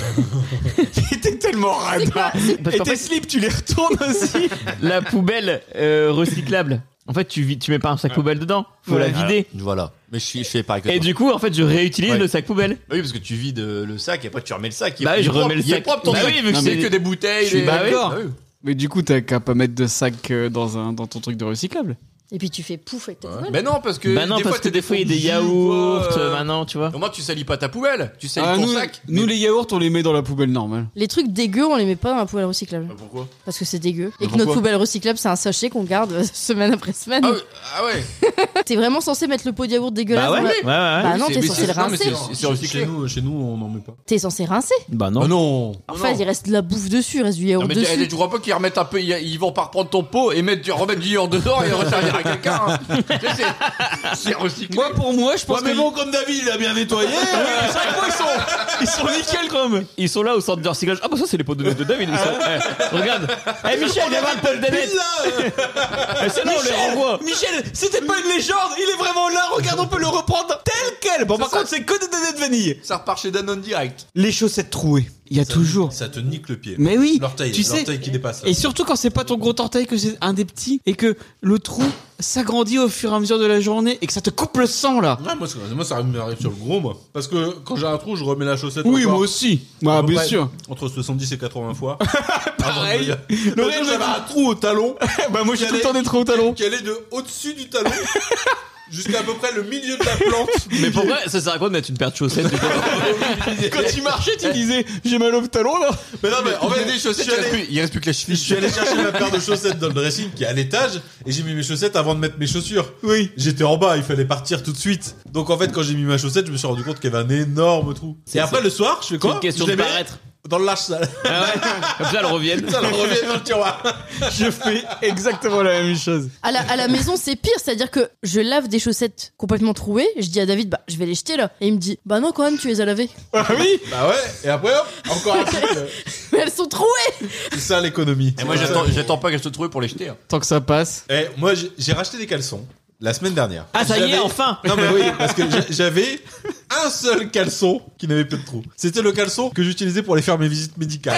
T'es tellement radin. Parce Et qu'en tes fait, slips, tu les retournes aussi. la poubelle euh, recyclable. En fait, tu, vis- tu mets pas un sac poubelle dedans. Faut Ouais. la vider. Voilà. Mais je, suis- je fais pareil que Et toi. du coup, en fait, je réutilise Ouais. le sac poubelle. Bah oui, parce que tu vides euh, le sac et après tu remets le sac. Il est- Bah oui, il est je propre, remets le Il est sac. propre ton Bah sac. oui, vu que Non, c'est- mais que des bouteilles. Je suis des- d'accord. Bah oui. Mais du coup, t'as qu'à pas mettre de sac euh, dans, un, dans ton truc de recyclable. Et puis tu fais pouf avec ta poubelle. Mais non, parce que. Bah non, des parce fois, que t'as des fois, il y a des fonds de jus, yaourts, quoi, euh, euh, maintenant, tu vois. Au moins, tu salis pas ta poubelle. Tu salis Ah, ton nous, sac. nous Mais- les yaourts, on les met dans la poubelle normale. Les trucs dégueux, on les met pas dans la poubelle recyclable. Bah, pourquoi Parce que c'est dégueu. Et que pourquoi notre poubelle recyclable, c'est un sachet qu'on garde euh, semaine après semaine. Ah ouais. Ah ouais. T'es vraiment censé mettre le pot de yaourt dégueulasse Bah ouais, dans la- ouais, ouais. Bah Oui, non, c'est- t'es mais censé c'est- le non, mais rincer. c'est- C'est recyclé. Chez nous, chez nous, on n'en met pas. T'es censé rincer. Bah non. Ah non. Enfin, il reste de la bouffe dessus, il reste du yaourt Non, mais tu- dessus. eh, tu crois pas qu'ils remettent un peu, ils, ils vont pas reprendre ton pot et mettre, du- remettre du yaourt dedans et le resservir à quelqu'un. Hein. Tu sais, c'est- C'est recyclé. Moi, pour moi, je pense Ouais, mais que- bon, comme David, il a bien nettoyé. À chaque fois, ils sont, ils sont nickel, quand même. Ils sont là au centre de recyclage. Ah bah ça, c'est les pots de, de David. Ils sont- eh, regarde. Eh Michel, viens voir le pot de David. Eh, c'est là, on les renvoie. Michel, c'était pas une légende, il est vraiment là, regarde, on peut le reprendre tel quel. Bon, par ça. contre, c'est que des donuts de vanille. Ça repart chez Danone direct. Les chaussettes trouées, il y a toujours. Ça te nique le pied. Mais oui, L'orteil, tu sais. l'orteil qui dépasse. là. Et surtout quand c'est pas ton gros orteil, que c'est un des petits, et que le trou s'agrandit au fur et à mesure de la journée, et que ça te coupe le sang, là. Ouais, moi, ça- moi, ça m'arrive sur le gros, moi. Parce que quand j'ai un trou, je remets la chaussette. Oui, encore. moi aussi. Bah, À peu bien près sûr. Entre soixante-dix et quatre-vingts fois. Pareil. Avant de venir. Le L'autre réel jour, me j'avais dit- un trou au talon. Bah, moi, j'ai Qui tout le allait- temps des trous au talon. Qui allait de au-dessus du talon jusqu'à à peu près le milieu de la plante. Mais pourquoi ça sert à quoi de mettre une paire de chaussettes du coup Quand tu marchais, tu disais, j'ai mal au talon, là. Mais non, mais en Il y fait, a des je chaussettes, suis il reste allé- plus- il reste plus que la Je cheville. suis allé chercher ma paire de chaussettes dans le dressing qui est à l'étage et j'ai mis mes chaussettes avant de mettre mes chaussures. Oui. J'étais en bas, il fallait partir tout de suite. Donc en fait, quand j'ai mis ma chaussette, je me suis rendu compte qu'il y avait un énorme trou. Et après le soir, je fais C'est quoi une question Je de les mets paraître. dans le lâche-sale. Ah ouais. Comme ça, elles reviennent. Ça leur revient dans le tiroir. Je fais exactement la même chose. À la, à la maison, c'est pire, c'est-à-dire que je lave des chaussettes complètement trouées, je dis à David, bah, je vais les jeter là. Et il me dit, bah non, quand même, tu les as lavées. Ah oui. Bah ouais, et après hop, encore un truc. euh, Mais elles sont trouées! C'est ça l'économie. Et moi, j'attends, j'attends pas qu'elle se trouve pour les jeter. hein. Tant que ça passe. Et moi, j'ai- j'ai racheté des caleçons la semaine dernière. Ah ça y est, J'avais- enfin. Non mais oui, parce que j'a- j'avais un seul caleçon qui n'avait plus de trous. C'était le caleçon que j'utilisais pour aller faire mes visites médicales.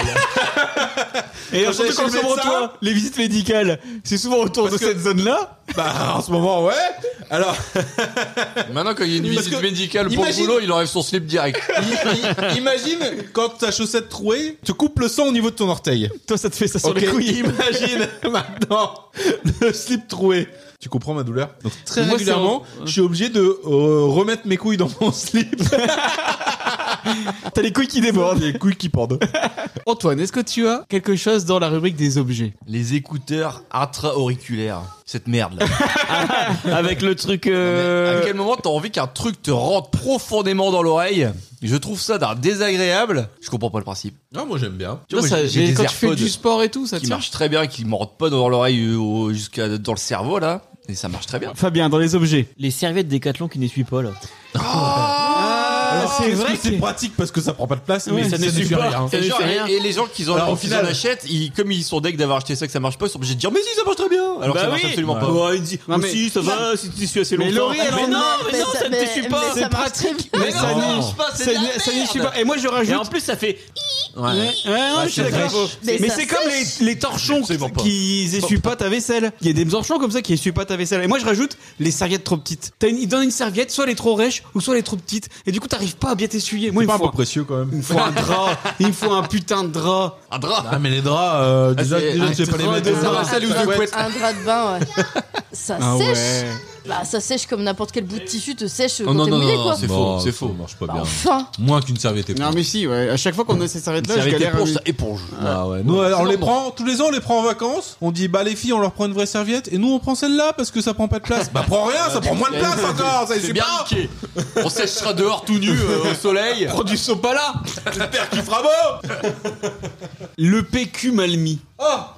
Et Quand surtout j'allais quand chez le c'est médecin- toi, les visites médicales, c'est souvent autour Parce de que- cette zone-là. Bah en ce moment ouais. Alors Maintenant, quand il y a une Parce visite que- médicale pour le imagine- boulot, il enlève son slip direct. i- i- imagine quand ta chaussette trouée te coupe le sang au niveau de ton orteil. Toi, ça te fait ça sur Ok, les couilles. imagine maintenant le slip troué. Tu comprends ma douleur? Donc très Moi, régulièrement, c'est en- je suis obligé de euh, remettre mes couilles dans mon slip. T'as les couilles qui débordent. Les couilles qui pendent. Antoine, est-ce que tu as quelque chose dans la rubrique des objets? Les écouteurs intra-auriculaires. Cette merde là. Avec le truc. Mais Euh... à quel moment t'as envie qu'un truc te rentre profondément dans l'oreille? Je trouve ça d'un désagréable. Je comprends pas le principe. Non, moi j'aime bien. Tu vois, Toi, moi, ça- j'ai- j'ai des quand tu fais AirPods du sport et tout, ça qui tient. marchent très bien, qui me rentrent pas dans l'oreille euh, au- jusqu'à dans le cerveau là. Et ça marche très bien. Fabien, dans les objets. Les serviettes Décathlon qui n'essuient pas là. Alors, c'est est-ce vrai que c'est que- pratique parce que ça prend pas de place, Ouais, mais ça ça n'essuie n'essuie pas. rien. Ça Et, ne genre, fait rien. et- et les gens qui en, Alors, au qui final- en achètent, ils, comme ils sont deg d'avoir acheté ça que ça marche pas, ils sont obligés de dire mais si ça marche très bien. Alors que ça marche absolument pas. Ouais, il dit, Non, oh, mais- si, ça va, si tu t'essuies assez Mais longtemps. Laurie, elle mais en non, a- mais mais non, ça- ça ne mais- t'essuie mais pas. ça C'est marche pratique, très mais bien. ça Non. niche pas, c'est ça de la ni- ça merde. niche pas. Et moi, je rajoute. Et en plus, ça fait. Ouais, ouais, non, je suis c'est d'accord. vrai. Mais Mais ça c'est comme les, les torchons Absolument pas. qui essuient pas ta vaisselle. Il y a des torchons comme ça qui essuient pas ta vaisselle. Et moi, je rajoute les serviettes trop petites. T'as une, ils donnent une serviette, soit elle est trop rêche, ou soit elle est trop petite. Et du coup, t'arrives pas à bien t'essuyer. Moi, il C'est me pas un faut peu précieux quand même. Il me faut un drap. Il me faut un putain de drap. Un drap. Ah mais les draps, euh, déjà, c'est- déjà un tu sais pas les drap mettre de dans drap. un- Salut, un, vous drap, couette. un drap de bain, ouais. Ça Ah sèche. ouais. Bah, ça sèche comme n'importe quel bout de tissu te sèche Oh, quand non, t'es non, mouillé, non, quoi. c'est Bon, faux, c'est ça faux. marche pas Bah, bien. enfin. Moins qu'une serviette Non, éponge. mais si, ouais. À chaque fois qu'on a ces serviettes-là, je Ça avait été galère. à pour lui- ça éponge. Ah ouais. Nous, on les prend, tous les ans, on les prend en vacances. On dit, bah, les filles, on leur prend une vraie serviette. Et nous, on prend celle-là parce que ça prend pas de place. Bah, prends rien, ça prend moins de place encore. Ça C'est essuie bien pas. niqué. On séchera dehors tout nu euh, au soleil. Prends du sopala. J'espère qu'il fera beau. Le P Q mal mis. Oh,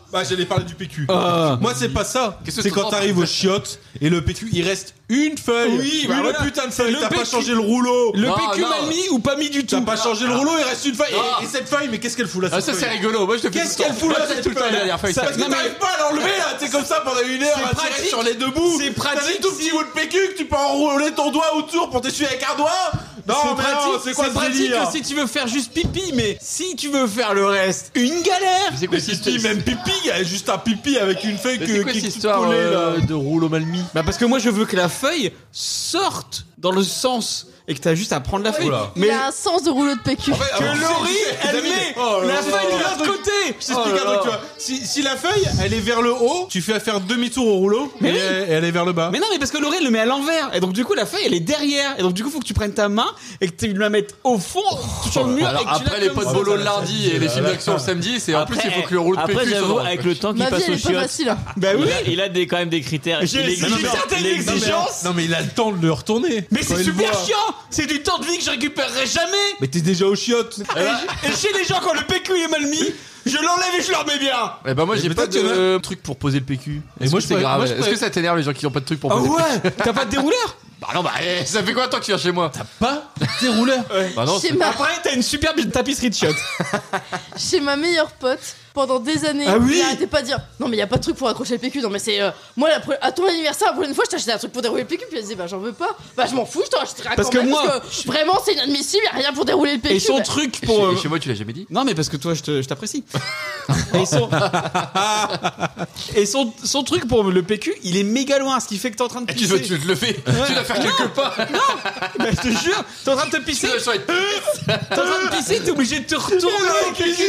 Bah j'allais parler du P Q. Ah. Moi c'est pas ça. Qu'est-ce que C'est tu quand prends t'arrives aux chiottes et le P Q il reste une feuille. Oui, une bah voilà. putain de feuille. Le T'as P Q. pas changé le rouleau. Le Non, P Q non. mal mis ou pas mis du tout. T'as pas changé le rouleau, il reste une feuille. Ah. Et, et cette feuille, mais qu'est-ce qu'elle fout là Ah, cette ça c'est feuille rigolo. Moi je te fais Qu'est-ce tout le qu'elle temps. fout là Moi, je fais cette tout le temps la feuille dernière feuille. Ça- ça- Parce que Non, mais- t'arrives pas à l'enlever là, t'es comme ça pendant une heure C'est à tirer pratique. sur les deux bouts. C'est pratique, T'as des tout petits si- bouts de P Q que tu peux enrouler ton doigt autour pour t'essuyer avec un doigt. Non, c'est mais non, pratique, c'est quoi c'est ce pratique délire si tu veux faire juste pipi, mais si tu veux faire le reste, une galère. C'est quoi Mais cette pipi, histoire même pipi, il y a juste un pipi avec une feuille Mais que, c'est quoi qui cette qui histoire collée, euh, là. de rouleau mal mis? Bah parce que moi je veux que la feuille sorte dans le sens et que t'as juste à prendre la feuille. Oula. Il Mais a un sens de rouleau de P Q. En fait, que alors, Laurie, c'est- elle David, met oh là la là, feuille de oh là l'autre là. côté. Je t'explique Oh là un truc, là. tu vois. Si, si la feuille, elle est vers le haut, tu fais faire demi-tour au rouleau, Mais et, oui. elle, et elle est vers le bas. Mais non, mais parce que Laurie elle le met à l'envers et donc du coup la feuille elle est derrière et donc du coup faut que tu prennes ta main et que tu la mettes au fond sur le mur. Alors et que tu après la les comme potes ça. bolo le ça, lundi ça, et les ça, films ça, d'action le ça. samedi, c'est en plus il faut que le rouleau de P Q Après, soit j'avoue, droit, avec quoi. le temps qui Ma vie, passe elle aux est pas chiottes, facile. hein. Bah oui. il a, il a des, quand même des critères. J'ai Il j'ai exige- une certaine il exige- exigence. Non mais il a le temps de le retourner. Mais Quand c'est il super voit. chiant. C'est du temps de vie que je récupérerai jamais. Mais t'es déjà aux chiottes. Et, et chez les gens quand le P Q est mal mis, je l'enlève et je le remets bien. Eh ben moi Mais j'ai pas peut-être qu'il y en de euh, truc pour poser le P Q. Et Est-ce moi, que je c'est pourrais- grave moi, je Est-ce pourrais- que ça t'énerve les gens qui ont pas de truc pour Ah poser le P Q? ouais. T'as pas de dérouleur? Bah non bah eh, ça fait combien de temps que tu viens chez moi? Pas dérouleur. Bah non Chez c'est- ma, Après t'as une superbe tapisserie de chiottes. chez ma meilleure pote, pendant des années, Ah oui. il arrêtait pas de dire non mais y a pas de truc pour accrocher le P Q. Non mais c'est euh, moi la, pre- à ton anniversaire la prochaine fois je t'achèterai un truc pour dérouler le P Q. Puis elle disait bah j'en veux pas. Bah je m'en fous, je t'en achèterai un Parce quand que même, moi, parce que vraiment c'est inadmissible, y a rien pour dérouler le P Q. Et son Bah, truc Et pour. chez, euh, et chez moi tu l'as jamais dit? Non mais parce que toi je te- je t'apprécie. Et, son... Et son, son truc pour le P Q, il est méga loin, ce qui fait que t'es en train de Et tu pisser. dois, tu te le fais, tu dois faire quelques pas. Bah, je te jure, t'es en train de te Tu pisser, dois sur les- t'es en train de pisser, t'es obligé de te retourner au cuisine.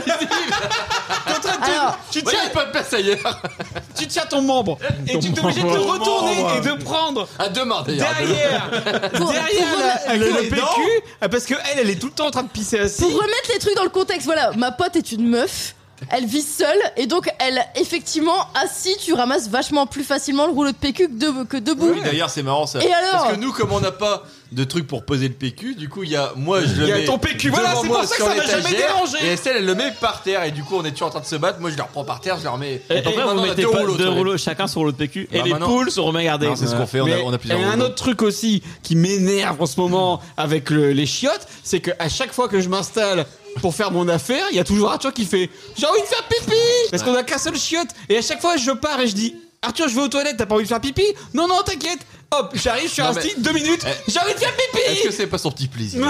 T'es en train de te- Alors, tu, Ouais, y a tiens, pas de place ailleurs. tu tiens ton membre et tu t'es obligé de te membre. retourner Membre. et de prendre À deux mains d'ailleurs. derrière, Pour- derrière pour la- remettre- le, pour- le P Q, non. ah, parce que elle, elle est tout le temps en train de pisser assis. Pour remettre les trucs dans le contexte, voilà, ma pote est une meuf. Elle vit seule et donc elle effectivement assis tu ramasses vachement plus facilement le rouleau de P Q que, de- que debout. Oui, d'ailleurs, c'est marrant ça. Et alors Parce que nous, comme on n'a pas de truc pour poser le P Q, du coup, il y a moi, je le Il y a mets ton P Q, devant voilà, c'est moi pour ça que sur ça m'a jamais l'étagère, dérangé. Et Estelle, elle le met par terre, et du coup, on est toujours en train de se battre. Moi, je le reprends par terre, je le remets. Et pourquoi maintenant, vous on a mettez deux pas rouleaux, deux toi, rouleaux chacun sur le P Q et Bah, les maintenant- poules sont regardées. Non, c'est ce qu'on fait, on a, Mais on a plusieurs il y a un rouleaux. autre truc aussi qui m'énerve en ce moment avec le- les chiottes, c'est que à chaque fois que je m'installe pour faire mon affaire, il y a toujours Arthur qui fait j'ai envie de faire pipi parce qu'on a qu'un seul chiotte et à chaque fois je pars et je dis Arthur je vais aux toilettes, t'as pas envie de faire pipi? Non non t'inquiète, hop j'arrive, je suis Non, assis mais- deux minutes, Eh, j'ai envie de faire Est-ce pipi. que c'est pas son petit plaisir?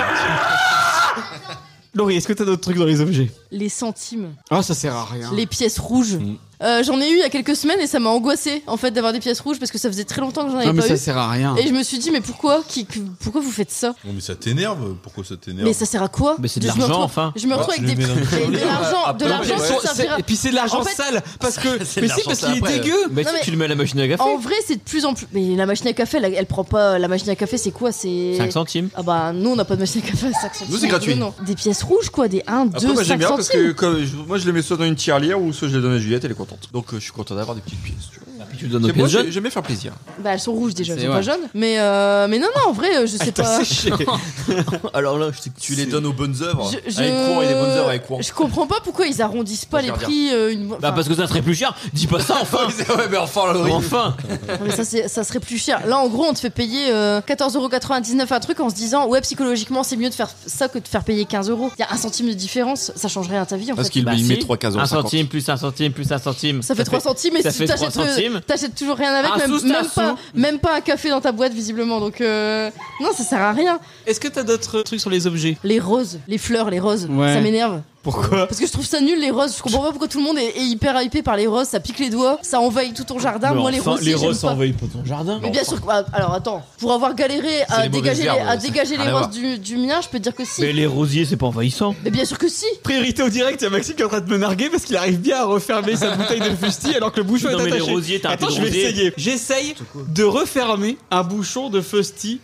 Laurie, est-ce que t'as d'autres trucs dans les objets? Les centimes, Ah ça sert à rien. les pièces rouges. Euh, j'en ai eu il y a quelques semaines et ça m'a angoissé en fait d'avoir des pièces rouges parce que ça faisait très longtemps que j'en avais Non mais pas ça eu. sert à rien. Et je me suis dit mais pourquoi qui, que- pourquoi vous faites ça? Non mais ça t'énerve. Pourquoi ça t'énerve? Mais ça sert à quoi? Mais c'est de Je me l'argent, retrouve- enfin. Je me Ah, retrouve tu avec des les mets dans le de l'argent, de Après, l'argent ouais, qui C'est- servira. et puis c'est de l'argent En fait- sale parce que C'est de mais l'argent si parce sale qu'il est après. dégueu. Mais Non, si mais- tu le mets à la machine à café, En vrai, c'est de plus en plus. Mais la machine à café, elle, elle prend pas. La machine à café, c'est quoi? C'est. cinq centimes. Ah bah, nous, on n'a pas de machine à café à cinq centimes. Nous, c'est gratuit. Non. Des pièces rouges, quoi. Des un, Après, deux, moi, j'aime cinq bien parce que centimes. comme, je- moi, je les mets soit dans une tirelire ou soit je les donne à Juliette, elle est contente. Donc, euh, je suis content d'avoir des petites pièces. Tu vois. Puis tu le donnes aux C'est moi, pièces jaunes. j'ai- j'aime bien faire plaisir. Bah, elles sont rouges déjà, elles C'est sont vrai. pas jaunes. Mais, euh, mais non, non, en vrai, euh, je sais T'as pas. séché. Alors là, je sais que Tu les donnes aux bonnes œuvres. Je, je- Avec courant et des bonnes œuvres avec courant. Je comprends pas pourquoi ils arrondissent pas Je les vais prix. euh, une... Bah enfin, parce que ça serait plus cher. Dis pas ça enfin. ouais, mais enfin, Laurie. Enfin. non, mais ça, c'est- ça serait plus cher. Là, en gros, on te fait payer euh, quatorze euros quatre-vingt-dix-neuf un truc en se disant, ouais, psychologiquement, c'est mieux de faire ça que de faire payer quinze euros. Il y a un centime de différence, ça change rien à ta vie en Parce fait. qu'il Bah il si. met trois cases Un centime plus un centime plus un centime. Ça fait trois centimes et ça si fait tu trois t'achètes, centimes. euh, t'achètes toujours rien avec, Un même, sou, c'est un même pas, sou. même pas un café dans ta boîte visiblement. Donc euh, non, ça sert à rien. Est-ce que t'as d'autres trucs sur les objets? Les roses, les fleurs, les roses, Ouais. ça m'énerve. Pourquoi? Parce que je trouve ça nul les roses. Je comprends pas pourquoi tout le monde est, est hyper hypé par les roses. Ça pique les doigts, ça envahit tout ton jardin. Mais Moi les enfin, roses, les j'aime roses pas. s'envahissent pas ton jardin. Mais bien sûr que, ah, alors attends, pour avoir galéré à les mauvaises dégager, les, herbes, à ça. dégager les Rien à roses voir. du, du mien, je peux te dire que si. Mais Mais, les rosiers, c'est pas envahissant. bien sûr que si. Priorité au direct, il y a Maxime qui est en train de me narguer parce qu'il arrive bien à refermer sa bouteille de fusti alors que le bouchon Non, est mais les attaché. rosiers, t'as un Attends, peu de je vais rosier. essayer. J'essaye de refermer un bouchon de fusti.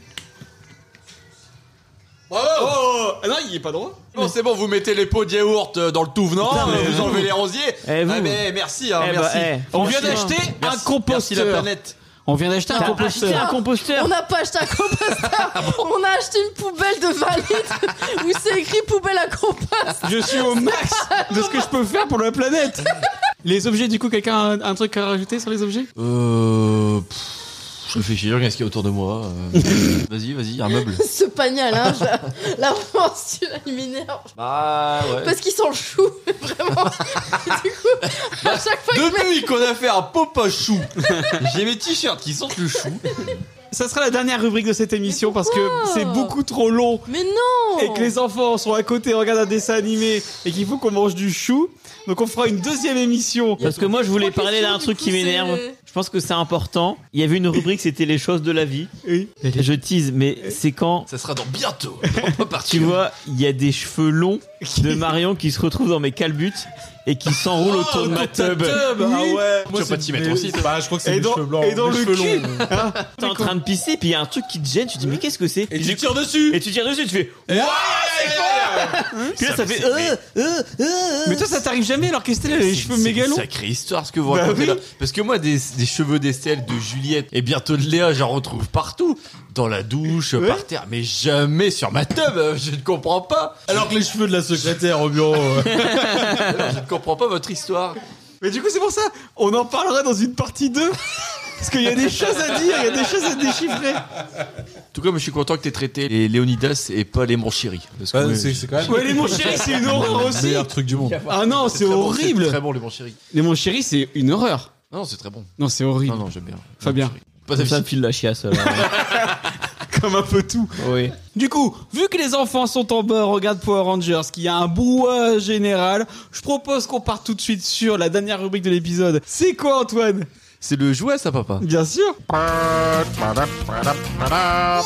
Bravo. Oh ah non, il est pas droit. Bon, c'est bon, vous mettez les pots de yaourt euh, dans le tout venant, Putain, mais euh, vous vous- enlevez les rosiers. Eh, vous. Ah, mais merci, hein, Eh bah, merci. eh, On vient franchement. d'acheter un Merci, composteur. merci la planète. On vient d'acheter un T'as composteur. acheté un composteur. On n'a pas acheté un composteur. On a acheté une poubelle de vingt litres où c'est écrit poubelle à compost. Je suis au max de ce que je peux faire pour la planète. Les objets, du coup, quelqu'un a un, un truc à rajouter sur les objets? Euh... pff, je réfléchis, je regarde ce qu'il y a autour de moi. euh. Vas-y, vas-y, un meuble. Ce panier à linge, là, là, vraiment, celui-là, il m'énerve. Ah ouais. Parce qu'il sent le chou, vraiment. Du coup, à chaque fois que Depuis qu'on a fait un pop chou, j'ai mes t-shirts qui sentent le chou. Ça sera la dernière rubrique de cette émission parce que c'est beaucoup trop long. Mais non. Et que les enfants sont à côté, regardent un dessin animé et qu'il faut qu'on mange du chou. Donc on fera une deuxième émission. Parce que moi je voulais Trois parler d'un questions, truc du qui coup, m'énerve. c'est- Je pense que c'est important. Il y avait une rubrique, c'était les choses de la vie. Oui. Je tease, mais c'est quand, Ça sera dans bientôt. On peut tu partir. vois, il y a des cheveux longs de Marion qui se retrouvent dans mes calbutes et qui s'enroulent autour de ma tub. Ah ouais. Tu vas pas t'y mettre aussi, toi. Bah, je crois que c'est Et des dans, cheveux blancs. et dans des le cheveux cul. longs. Ah, T'es en train de pisser, puis il y a un truc qui te gêne, tu te dis mais qu'est-ce que c'est? Et Puis tu du- tires dessus. Et tu tires dessus, tu fais. Et Ouais, ah, c'est quoi? Puis là ça fait. Euh, euh, euh. Mais toi, ça t'arrive jamais alors qu'Estelle elle a les cheveux méga longs? C'est une sacrée histoire ce que vous Bah racontez oui. là. Parce que moi, des, des cheveux d'Estelle, de Juliette et bientôt de Léa, j'en retrouve partout. Dans la douche, Ouais. par terre, mais jamais sur ma tub. euh, Je ne comprends pas. Alors que les cheveux de la secrétaire au bureau. euh. Je ne comprends pas votre histoire. Mais du coup, c'est pour ça, on en parlera dans une partie deux. Parce qu'il y a des choses à dire, il y a des choses à déchiffrer. En tout cas, moi, je suis content que t'aies traité les Léonidas et pas les Mon Chéri. Parce que Bah, moi, c'est je- c'est quand même Ouais, les mon chéri, c'est une horreur le aussi. meilleur truc du monde. Ah non, c'est très bon, horrible. C'est très bon, les Mon Chéri. Les mon chéri, c'est une horreur. Non, c'est très bon. Non, c'est horrible. Non, non, j'aime bien. Fabien. Les Mon Chéri. Pas Comme ça d'avis. me file la chiasse. alors. Comme un peu tout. Oui. Du coup, vu que les enfants sont en bas, regardent Power Rangers, qu'il y a un brouhaha général, je propose qu'on parte tout de suite sur la dernière rubrique de l'épisode. C'est quoi, Antoine? C'est le jouet, ça, papa. Bien sûr. Yes, papa.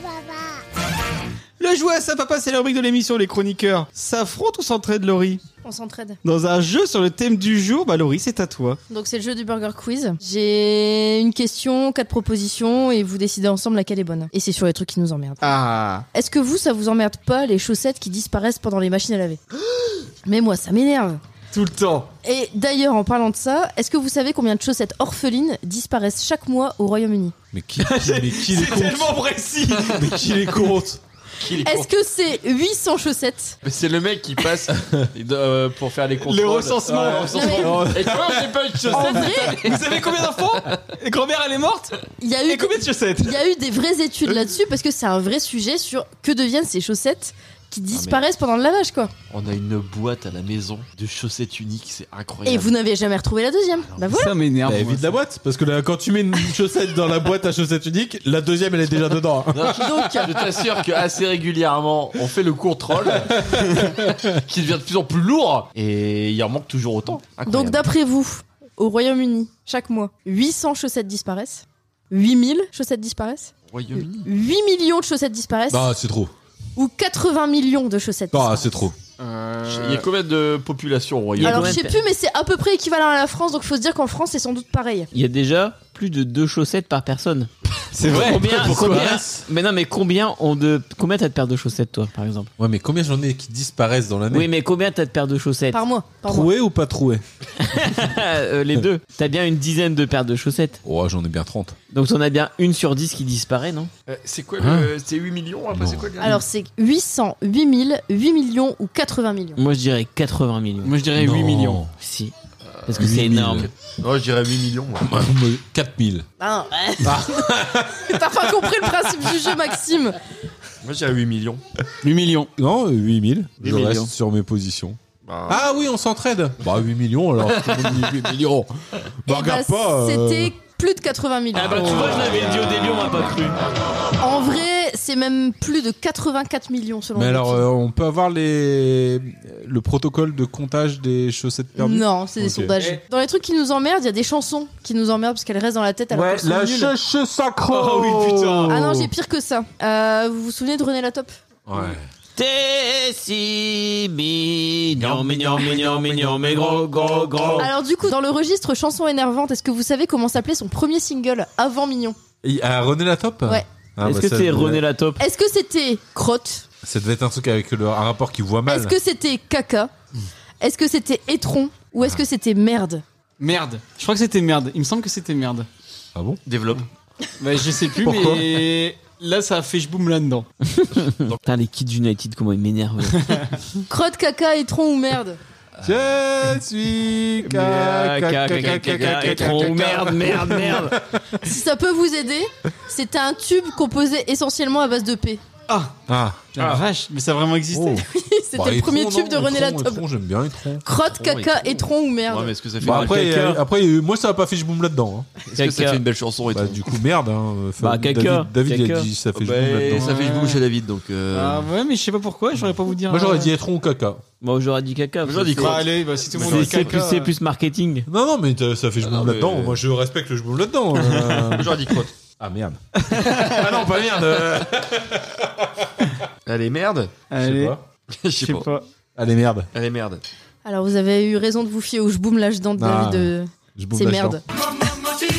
Le jouet à sa papa, c'est la rubrique de l'émission. Les chroniqueurs s'affrontent ou s'entraident, Laurie? On s'entraide. Dans un jeu sur le thème du jour, bah Laurie, c'est à toi. Donc c'est le jeu du Burger Quiz. J'ai une question, quatre propositions et vous décidez ensemble laquelle est bonne. Et c'est sur les trucs qui nous emmerdent. Ah. Est-ce que vous, ça vous emmerde pas les chaussettes qui disparaissent pendant les machines à laver? Mais moi, ça m'énerve. Tout le temps. Et d'ailleurs, en parlant de ça, est-ce que vous savez combien de chaussettes orphelines disparaissent chaque mois au Royaume-Uni? Mais qui, qui- mais qui les C'est compte tellement précis. Mais qui les compte Qui les Est-ce compte que c'est huit cents chaussettes? Mais c'est le mec qui passe euh, pour faire les contrôles. Le recensement. Ouais, le recensement. Non, Et toi, j'ai pas eu de En chaussettes. vrai, Vous savez combien d'enfants? Et grand-mère, elle est morte? il y a eu Et combien de chaussettes? il y a eu des vraies études là-dessus parce que c'est un vrai sujet sur que deviennent ces chaussettes qui disparaissent pendant le lavage, quoi. On a une boîte à la maison de chaussettes uniques, c'est incroyable. Et vous n'avez jamais retrouvé la deuxième. Bah voilà. Ça m'énerve. Bah, moi, évite ça. la boîte, parce que là, quand tu mets une chaussette dans la boîte à chaussettes unique, la deuxième elle est déjà dedans. Non, je- Donc, je t'assure que assez régulièrement, on fait le contrôle qui devient de plus en plus lourd et il en manque toujours autant. donc Incroyable. d'après vous, au Royaume-Uni, chaque mois, huit cents chaussettes disparaissent. huit mille chaussettes disparaissent. Royaume-Uni. huit millions de chaussettes disparaissent. Ah, c'est trop. Ou quatre-vingts millions de chaussettes Ah, disparaissent. c'est trop. Il y a combien de population au Royaume-Uni Alors combien je sais de plus, mais c'est à peu près équivalent à la France, donc faut se dire qu'en France c'est sans doute pareil. Il y a déjà plus de deux chaussettes par personne. C'est vrai. Combien, Pourquoi combien Mais non, mais combien ont de combien t'as de paires de chaussettes toi, par exemple? Ouais, mais combien j'en ai qui disparaissent dans l'année? Oui, mais combien t'as de paires de chaussettes? Par mois. Par mois. Troué ou pas troué? Euh, Les deux. T'as bien une dizaine de paires de chaussettes. Oh, j'en ai bien trente. Donc t'en as bien une sur dix qui disparaît, non? Euh, C'est quoi Hein le. C'est huit millions après, Non. c'est quoi le dernier Alors c'est huit cents, huit mille, huit millions ou quatre-vingts millions. Moi je dirais quatre-vingts millions. Moi, je dirais huit millions. Si. Parce que c'est huit mille. énorme. Non, je dirais huit millions. moi. quatre mille. Ah, ouais. T'as pas compris le principe du jeu, Maxime. Moi, je dirais huit millions. huit millions. Non, huit mille. huit Je millions. reste sur mes positions. Bah, Ah oui, on s'entraide. Bah, huit millions alors. Tout le monde dit huit millions. Bah, Eh regarde bah, pas. euh, C'était plus de quatre-vingts millions. Ah bah tu vois, je l'avais dit au début, on m'a pas cru. En vrai, c'est même plus de quatre-vingt-quatre millions selon Mais le alors, wiki. euh, on peut avoir les... le protocole de comptage des chaussettes perdues? Non, c'est des Ok. sondages. Dans les trucs qui nous emmerdent, il y a des chansons qui nous emmerdent parce qu'elles restent dans la tête alors Ouais, qu'elles sont la nulles. chèche sacro. Oh oui, putain. Ah non, j'ai pire que ça. Euh, vous vous souvenez de René Latop? Ouais. T'es si mignon, mignon, mignon, mignon, mais gros, gros, gros. Alors du coup, dans le registre chansons énervantes, est-ce que vous savez comment s'appelait son premier single avant Mignon? Et, ah, René Latop? Ouais. Ah, Est-ce bah, que ça c'est devait- René Latop? Est-ce que c'était Crotte? Ça devait être un truc avec le, un rapport qui voit mal. Est-ce que c'était Caca? Est-ce que c'était Étron? Ou est-ce que c'était Merde? Merde. Je crois que c'était merde. Il me semble que c'était merde. Ah bon? développe. Bah, je sais plus, Pourquoi mais là, ça a fait je boum là-dedans. Putain, les Kids United, comment ils m'énervent. Crotte, Caca, Étron ou Merde? Je suis caca, caca, caca, caca, Merde, merde, merde. Si ça peut vous aider, c'était un tube composé essentiellement à base de P. Ah, Ah, la vache, mais ça a vraiment existé. oh. C'était Bah, le premier étron, tube de non, René étron, Latobe. étron, j'aime bien les troncs. Crotte, caca, étron ou merde. Ouais, mais est-ce que ça fait Bah, une- après, caca. euh, après, euh, moi ça va pas fait je boum là-dedans. Hein. est-ce que ça Caca. fait une belle chanson et Bah, tout du coup, merde. Hein. Enfin, Bah, David, caca. David il a Caca. dit ça fait je Bah, boum là-dedans. ça fait je bouge chez David donc. euh, Ah ouais, mais je sais pas pourquoi, j'aurais pas vous dire. Moi j'aurais euh, dit étron ou caca. Moi, j'aurais dit caca. J'aurais dit c'est- Bah, crotte. allez, bah, si tout le monde C'est dit c'est plus, caca. c'est plus marketing. Non, non, mais euh, ça fait je Ah, boum non, là-dedans. mais- Moi je respecte le je boum là-dedans. euh. J'aurais dit crotte. Ah merde. Ah non, pas merde. euh. Allez, merde. Je sais Allez, pas. Je je sais pas. Allez, merde. Allez, merde. Alors vous avez eu raison de vous fier au jboum l'âge dent de Ah. David. euh, Je boum C'est là-dedans. merde. Qui dit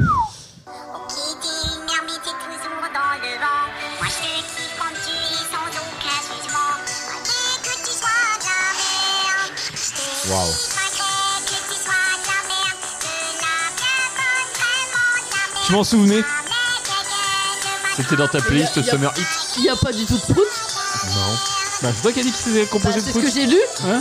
marmite est toujours dans le vent. Moi je te kiffe quand tu lis sans aucun jugement. Malgré que tu sois de la merde. Je te Waouh. kiffe malgré que tu sois de la merde. De la merde, vraiment de la merde. Tu m'en souvenais? C'était dans ta playlist Y a- y a- Summer Hit. Il n'y a pas du tout de prout. Non. Bah, c'est toi qui as dit que c'était Bah, composé c'est de ce que prout. j'ai lu. Hein?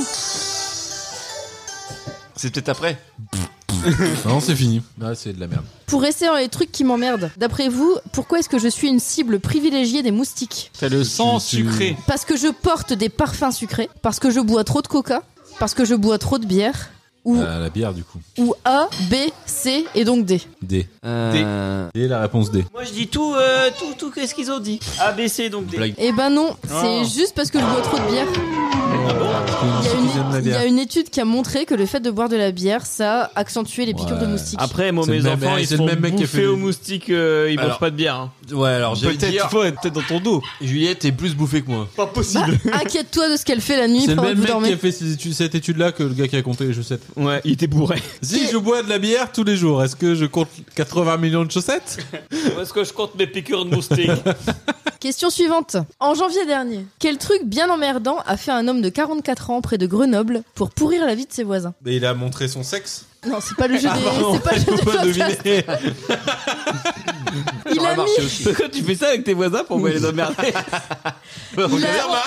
C'est peut-être après. Non, c'est fini. Là, c'est de la merde. Pour rester dans les trucs qui m'emmerdent, d'après vous, pourquoi est-ce que je suis une cible privilégiée des moustiques? T'as le sang tu- sucré. Parce que je porte des parfums sucrés, parce que je bois trop de coca, parce que je bois trop de bière, ou, Euh, la bière, du coup. ou A, B, C et donc D. D. Euh... Et la réponse D. Moi, je dis tout, euh, tout, tout, qu'est-ce qu'ils ont dit A B C, donc des. Blague. Eh ben non, c'est Oh. juste parce que je bois trop de bière. Il y, a une, il y a une étude qui a montré que le fait de boire de la bière, ça a accentué les piqûres Ouais. de moustiques. Après, moi, C'est mes le même- enfants, c'est ils le sont même mec qui a bouffés fait aux le- moustiques, euh, ils Alors- mangent pas de bière. Hein. Ouais, alors j'allais Peut-être, dire. faut être peut-être dans ton dos. Juliette est plus bouffée que moi. Pas Bah, possible. inquiète-toi de ce qu'elle fait la nuit C'est le pendant que même vous mec qui dormez. a fait ces études- cette étude-là que le gars qui a compté les chaussettes. Ouais, il était bourré. Si je bois de la bière tous les jours, est-ce que je compte quatre-vingts millions de chaussettes? Est-ce que je compte mes piqûres de moustiques? Question suivante. En janvier dernier, quel truc bien emmerdant a fait un homme de quarante-quatre ans près de Grenoble pour pourrir la vie de ses voisins? Mais il a montré son sexe. Non, c'est pas le jeu des, Pardon, c'est pas le jeu faut des pas podcasts. deviner. Il Ça aurait a marché mis, aussi. Pourquoi tu fais ça avec tes voisins pour me les emmerder? il a-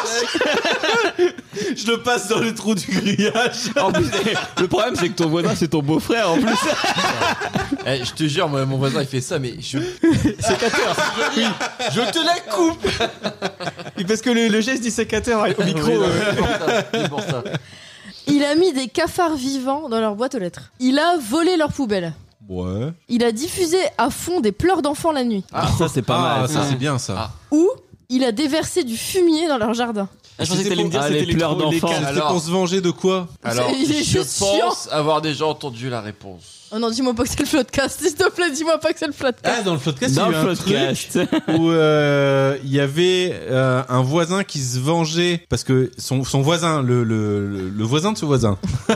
Je le passe dans les trous du grillage. En plus, le problème, c'est que ton voisin, c'est ton beau-frère en plus. Eh, je te jure, moi, mon voisin il fait ça, mais je. Sécateur, c'est joli. Je te la coupe. Et parce que le, le geste du sécateur au micro. Oui, non, euh, c'est pour ça, c'est pour ça. il a mis des cafards vivants dans leur boîte aux lettres. Il a volé leur poubelle. Ouais. Il a diffusé à fond des pleurs d'enfants la nuit. Ah, ça, c'est pas Ah, mal. ça c'est bien ça. Ah. Ou il a déversé du fumier dans leur jardin. Ah, je pensais que t'allais me dire Ah, c'était les les pleurs trous- les d'enfants. cases. C'était Alors- pour se venger de quoi? Alors, il est je juste pense avoir déjà entendu la réponse. Oh non, dis-moi pas que c'est le floodcast, s'il te plaît, dis-moi pas que c'est le floodcast. Ah, dans le podcast, Dans il y a eu le un podcast. truc où euh, il y avait euh, un voisin qui se vengeait parce que son, son voisin, le, le, le, le voisin de ce voisin,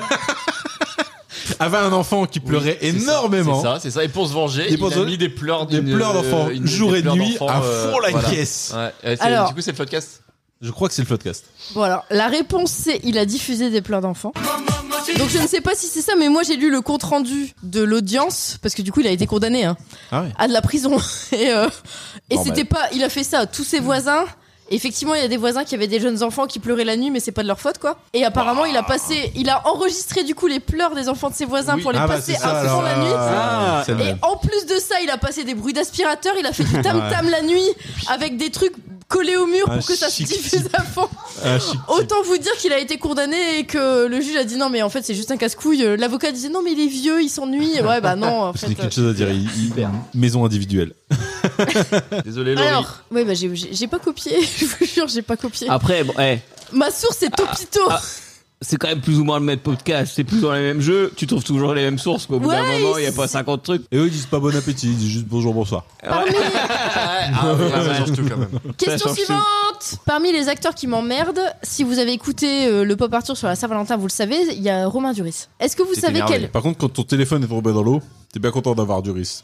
avait un enfant qui pleurait Oui, c'est ça, énormément. C'est ça, c'est ça. Et pour se venger, Et pour il se- a mis des pleurs Des d'une- pleurs d'enfants, euh, une- jour des et pleurs nuit, d'enfants, à euh, fond la voilà. caisse. Ouais, ouais, c'est- Alors- du coup, c'est le podcast. Je crois que c'est le podcast. Bon alors, la réponse c'est il a diffusé des pleurs d'enfants. Donc je ne sais pas si c'est ça, mais moi j'ai lu le compte rendu de l'audience parce que du coup il a été condamné hein, Ah ouais. à de la prison et euh, et Normal. c'était pas, il a fait ça à tous ses voisins. Effectivement, il y a des voisins qui avaient des jeunes enfants qui pleuraient la nuit, mais c'est pas de leur faute quoi. Et apparemment, il a passé, il a enregistré du coup les pleurs des enfants de ses voisins Oui. pour les Ah bah passer c'est ça à fond alors. la nuit. Ah, c'est le Et même. en plus de ça, il a passé des bruits d'aspirateur, il a fait du tam tam la nuit avec des trucs collés au mur Un pour que ça se chic diffuse type. à fond. Ah, chic. Autant vous dire qu'il a été condamné et que le juge a dit non mais en fait c'est juste un casse-couille. L'avocat disait non mais il est vieux, il s'ennuie. Ouais bah non en J'ai fait. quelque chose à dire. Il- il- maison individuelle. Désolé, Laurie. Alors, ouais bah j'ai- j'ai j'ai pas copié, je vous jure j'ai pas copié. Après, bon, eh, Ma source c'est Topito. ah. c'est quand même plus ou moins le même podcast. C'est plus dans les mêmes jeux. Tu trouves toujours les mêmes sources. Quoi. Au bout d'un Ouais, moment, il y a pas c'est- cinquante trucs. Et eux ils disent pas bon appétit, ils disent juste bonjour, bonsoir. Parmi... Ah, ouais, ça change tout quand même. Question change tout. suivante. Parmi les acteurs qui m'emmerdent, si vous avez écouté euh, le Pop Arthur sur la Saint-Valentin, vous le savez, il y a Romain Duris. Est-ce que vous T'es savez énervé. quel Par contre, quand ton téléphone est tombé dans l'eau, t'es bien content d'avoir du riz.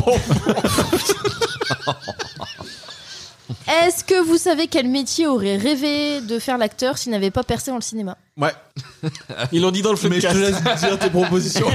Est-ce que vous savez quel métier aurait rêvé de faire l'acteur s'il n'avait pas percé dans le cinéma? Ouais. Ils l'ont dit dans le Mais je te podcast. laisse dire tes propositions.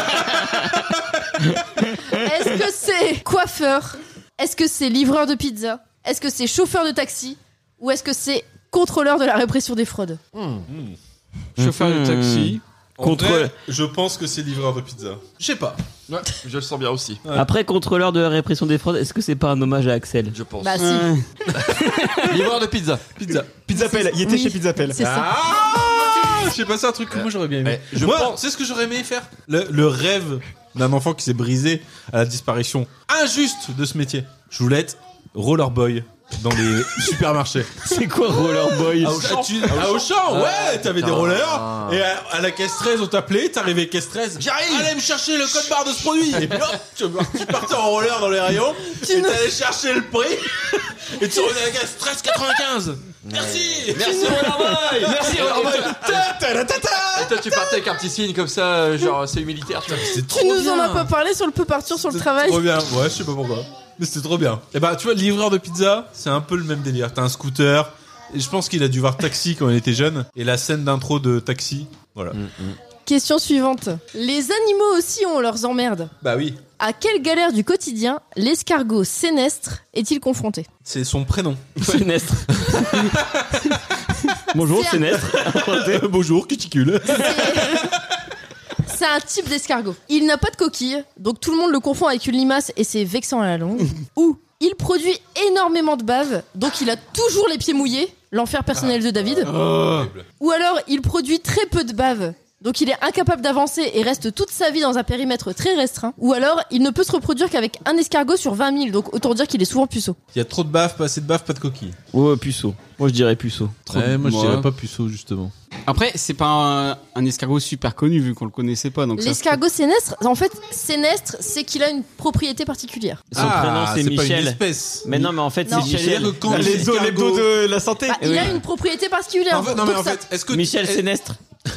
Est-ce que c'est coiffeur? Est-ce que c'est livreur de pizza? Est-ce que c'est chauffeur de taxi? Ou est-ce que c'est contrôleur de la répression des fraudes? Chauffeur de Mhm. taxi. En Contre- vrai, je pense que c'est livreur de pizza. Je sais pas. Ouais, je le sens bien aussi. Après, contrôleur de la répression des fraudes, est-ce que c'est pas un hommage à Axel? Je pense. Bah si, Ouais. Livreur de pizza. Pizza. Pizzapel, il était Oui. chez Pizzapel. c'est ça. Ah, j'ai passé un truc que moi j'aurais bien aimé. Eh, je moi, pense- c'est ce que j'aurais aimé faire. Le, le rêve d'un enfant qui s'est brisé à la disparition injuste de ce métier. Je voulais être rollerboy dans les supermarchés. C'est quoi Rollerboy? À Auchan, tu- à Auchan, ouais, t'avais des putain. rollers et à, à la caisse treize on t'appelait, t'arrivais caisse treize. J'arrive. Allez me chercher le code barre de ce produit. Et puis hop, tu, tu partais en roller dans les rayons, et t'allais chercher le prix et tu revenais à la caisse treize quatre-vingt-quinze. Merci. Merci Rollerboy. Merci Rollerboy. Et toi, tu partais avec un petit signe comme ça, euh, genre c'est militaire, tu vois. C'est Tu nous en as pas parlé sur le peu partir sur le travail. Trop bien. Ouais, je sais pas pourquoi. Mais c'était trop bien. Et bah, tu vois, livreur de pizza, c'est un peu le même délire. T'as un scooter. Et je pense qu'il a dû voir Taxi quand il était jeune. Et la scène d'intro de Taxi. Voilà. Question suivante. Les animaux aussi ont leurs emmerdes. Bah oui. À quelle galère du quotidien l'escargot sénestre est-il confronté? C'est son prénom. Sénestre. Bonjour, C'est un- Sénestre. Bonjour, cuticule. C'est un type d'escargot. Il n'a pas de coquille, donc tout le monde le confond avec une limace et c'est vexant à la longue. Ou il produit énormément de bave, donc il a toujours les pieds mouillés, l'enfer personnel de David. Ou alors il produit très peu de bave, donc il est incapable d'avancer et reste toute sa vie dans un périmètre très restreint. Ou alors il ne peut se reproduire qu'avec un escargot sur vingt mille, donc autant dire qu'il est souvent puceau. Il y a trop de baffe, pas assez de baffe, pas de coquille. Ouais, puceau. Moi, je dirais puceau. Ouais, moi je moi. dirais pas puceau justement. Après, c'est pas un, un escargot super connu vu qu'on le connaissait pas. Donc ça se- L'escargot sénestre, en fait, sénestre, c'est qu'il a une propriété particulière. Son prénom, c'est pas une Michel. espèce. Mais non, mais en fait, Non. c'est C'est-à-dire Michel. que quand les dos, les dos l'escargot- de la santé. Bah, il oui. a une propriété particulière. En fait, non mais donc en ça- fait, est-ce que Michel est- Sénestre.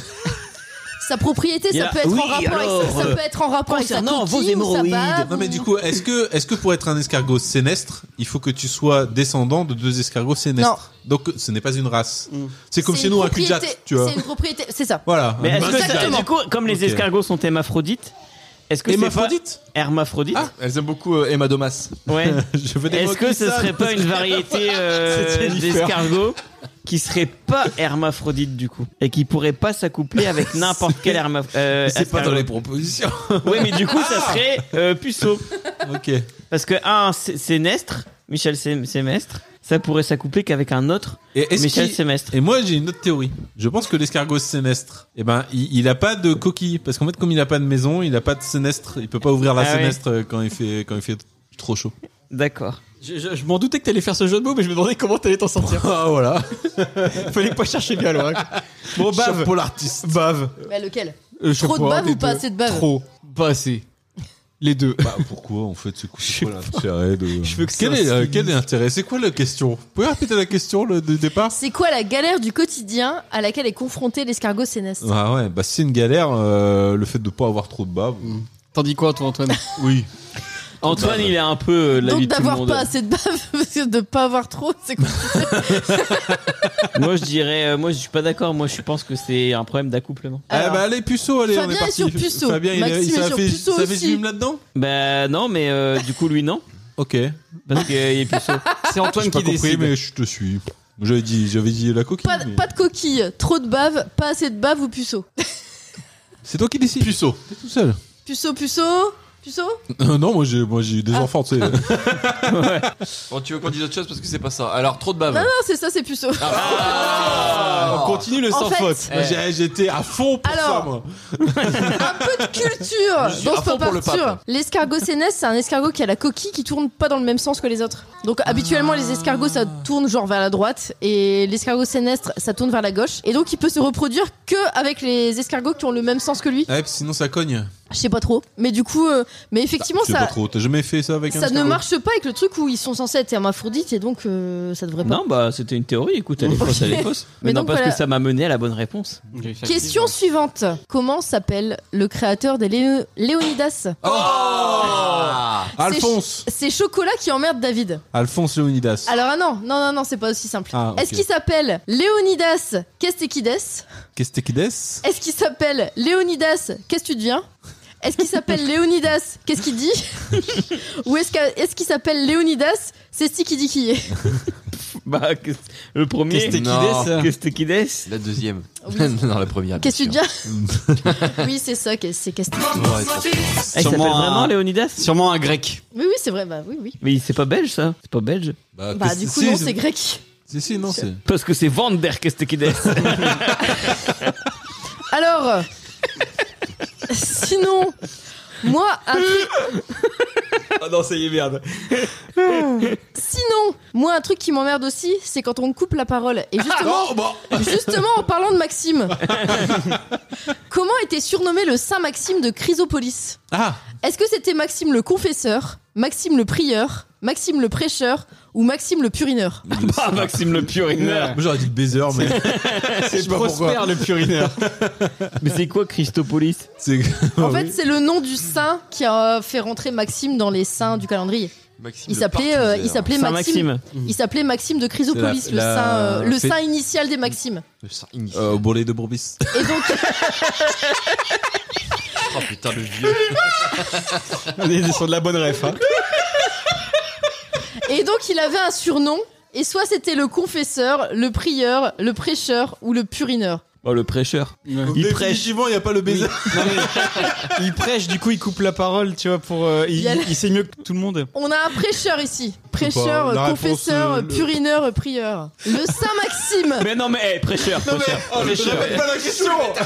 Sa propriété, Il ça a- peut être oui, en rapport alors, avec sa, ça euh, peut être en rapport avec sa concernant vos coquille ou sa hémorroïdes. bave. Non mais ou- du coup, est-ce que est-ce que pour être un escargot sénestre, il faut que tu sois descendant de deux escargots sénestres? Donc ce n'est pas une race. C'est comme C'est chez une nous un propriété- cul-de-jatte, tu vois. C'est une propriété, c'est ça. Voilà. Mais est-ce que c'est- Exactement. du coup, comme les Ok. escargots sont hémaphrodites, est-ce que c'est pas Hermaphrodite hermaphrodite? Ah, elles aiment beaucoup euh, Emma Domas. Ouais. Je veux des Est-ce mots que qui ce sonnent. serait pas une variété euh, C'est Jennifer. d'escargot qui serait pas hermaphrodite du coup et qui pourrait pas s'accoupler avec n'importe quel herma euh, C'est pas dans escargot. les propositions. Oui, mais du coup, ça serait euh, puceau. Ok. Parce que un sé- sénestre, Michel Sé- Sémestre, ça pourrait s'accoupler qu'avec un autre Et est-ce Michel qu'il- Sémestre. Et moi j'ai une autre théorie. Je pense que l'escargot sénestre, eh ben il, il a pas de coquille parce qu'en fait comme il a pas de maison, il a pas de sénestre, il peut pas ouvrir la Ah oui. sénestre euh, quand il fait quand il fait trop chaud. D'accord. Je, je- je m'en doutais que t'allais faire ce jeu de mots, mais je me demandais comment t'allais t'en sortir. Ah voilà. Fallait pas chercher bien loin. Bon, bave. Chapeau l'artiste. Bave. Bah, lequel? Euh, je sais Trop de pas, bave les ou pas deux. assez de bave? Trop. Pas assez. Les deux. Bah pourquoi en fait c'est quoi, c'est quoi l'intérêt de Je veux que quel ça est, euh, se quel est l'intérêt? C'est quoi la question? Vous pouvez répéter la question le de départ? C'est quoi la galère du quotidien à laquelle est confronté l'escargot sénestre? Ah ouais, bah c'est une galère euh, le fait de pas avoir trop de bave. T'en dis quoi, toi, Antoine? Oui. Antoine, il est un peu euh, la Donc vie de tout le d'avoir monde. pas assez de bave, parce que de pas avoir trop, c'est quoi? Moi, je dirais, euh, moi, je suis pas d'accord. Moi, je pense que c'est un problème d'accouplement. Ah Alors, bah allez puceau, allez on Fabien est est parti. sur puceau. Fabien il, Maxime il, ça est a sur fait puceau ça fait aussi. film là-dedans? Bah non, mais euh, du coup, lui, non. Ok. Parce qu'il est puceau. C'est Antoine J'ai pas qui compris décide. mais je te suis. J'avais dit j'avais dit la coquille. Pas, mais- pas de coquille, trop de bave, pas assez de bave ou puceau? C'est toi qui décides. Puceau. T'es tout seul. Puceau, puceau, puceau? Euh, non, moi j'ai moi j'ai eu des Ah. enfants, tu sais. Bon, tu veux qu'on dise autre chose parce que c'est pas ça. Alors, trop de bave. Non, non, c'est ça, c'est puceau. On continue le En sans fait- faute. Moi, j'ai- j'étais à fond pour Alors. ça moi. Un peu de culture Je suis dont à je peux fond pour le partir. pape. L'escargot sénestre, c'est un escargot qui a la coquille qui tourne pas dans le même sens que les autres. Donc habituellement les escargots ça tourne genre vers la droite et l'escargot sénestre ça tourne vers la gauche et donc il peut se reproduire que avec les escargots qui ont le même sens que lui. Ouais, sinon ça cogne. Je sais pas trop, mais du coup euh, mais effectivement C'est pas ça trop. T'as jamais fait ça avec un ça ne escargot? marche pas avec le truc où ils sont censés être hermaphrodites et donc euh, ça devrait pas. Non, bah c'était une théorie. Écoute, elle est fausse, elle est fausse. Mais, Mais non, donc, parce voilà. que ça m'a mené à la bonne réponse. Question suivante. Comment s'appelle le créateur des Léo- Léonidas? Ah. Alphonse. C'est Chocolat qui emmerde David. Alphonse Léonidas. Alors ah non, non, non, non, c'est pas aussi simple. Ah, ok. Est-ce qu'il s'appelle Léonidas Kestekides? Qu'est-ce que c'est? Est-ce qu'il s'appelle Léonidas Qu'est-ce que tu deviens? Est-ce qu'il s'appelle Léonidas Qu'est-ce qu'il dit? Ou est-ce que- est-ce qu'il s'appelle Léonidas C'est ce qui dit qui est? Bah, qu'est- le premier. Qu'est-ce que Non. c'est Qu'est-ce que c'est La deuxième. Oui. non, la première. Qu'est-ce que tu bien dis Oui, c'est ça, qu'est- c'est Castikides. sûr. Ouais, c'est- Eh, il s'appelle Sûrement un- vraiment Léonidas? Sûrement un grec. Oui, oui, c'est vrai, bah oui, oui. Mais c'est pas belge ça? C'est pas belge? Bah, Bah, que- du coup, si, non, c'est- c'est grec. Si, si, non, c'est. Parce que c'est Vander Kestekides. Alors, euh, sinon, moi, un truc, Oh non, ça y est, merde. sinon, moi, un truc qui m'emmerde aussi, c'est quand on me coupe la parole. Et justement, Oh, bon. justement, en parlant de Maxime, comment était surnommé le Saint Maxime de Chrysopolis? Ah, Est-ce que c'était Maxime le confesseur, Maxime le prieur, Maxime le prêcheur ou Maxime le purineur? Bah, Maxime le purineur. moi j'aurais dit le baiser, mais. C'est Prosper le purineur. Mais c'est quoi Christopolis? C'est. En fait, c'est le nom du saint qui a fait rentrer Maxime dans les saints du calendrier. Maxime Il le s'appelait, euh, il partouzeur. s'appelait Saint Maxime. Maxime. Il s'appelait Maxime de Chrysopolis, C'est le, la- saint, euh, la le fête- saint initial des Maximes. Le saint initial. Euh, au bourrelet de Bourbis. Et donc, Oh putain, le vieux. On est sur de la bonne ref. Hein. et donc, il avait un surnom. Et soit c'était le confesseur, le prieur, le prêcheur ou le purineur. Oh, le prêcheur. Donc, Il prêche. définitivement, il n'y a pas le baiser. Non, mais il prêche, du coup il coupe la parole, tu vois, pour. euh, il, Il y a le- il sait mieux que tout le monde. On a un prêcheur ici. Prêcheur, la réponse, confesseur, euh, le- purineur, prieur. Le saint Maxime. Mais non, mais, eh, prêcheur, prêcheur. Oh, mais je prêcheur. répète pas la question.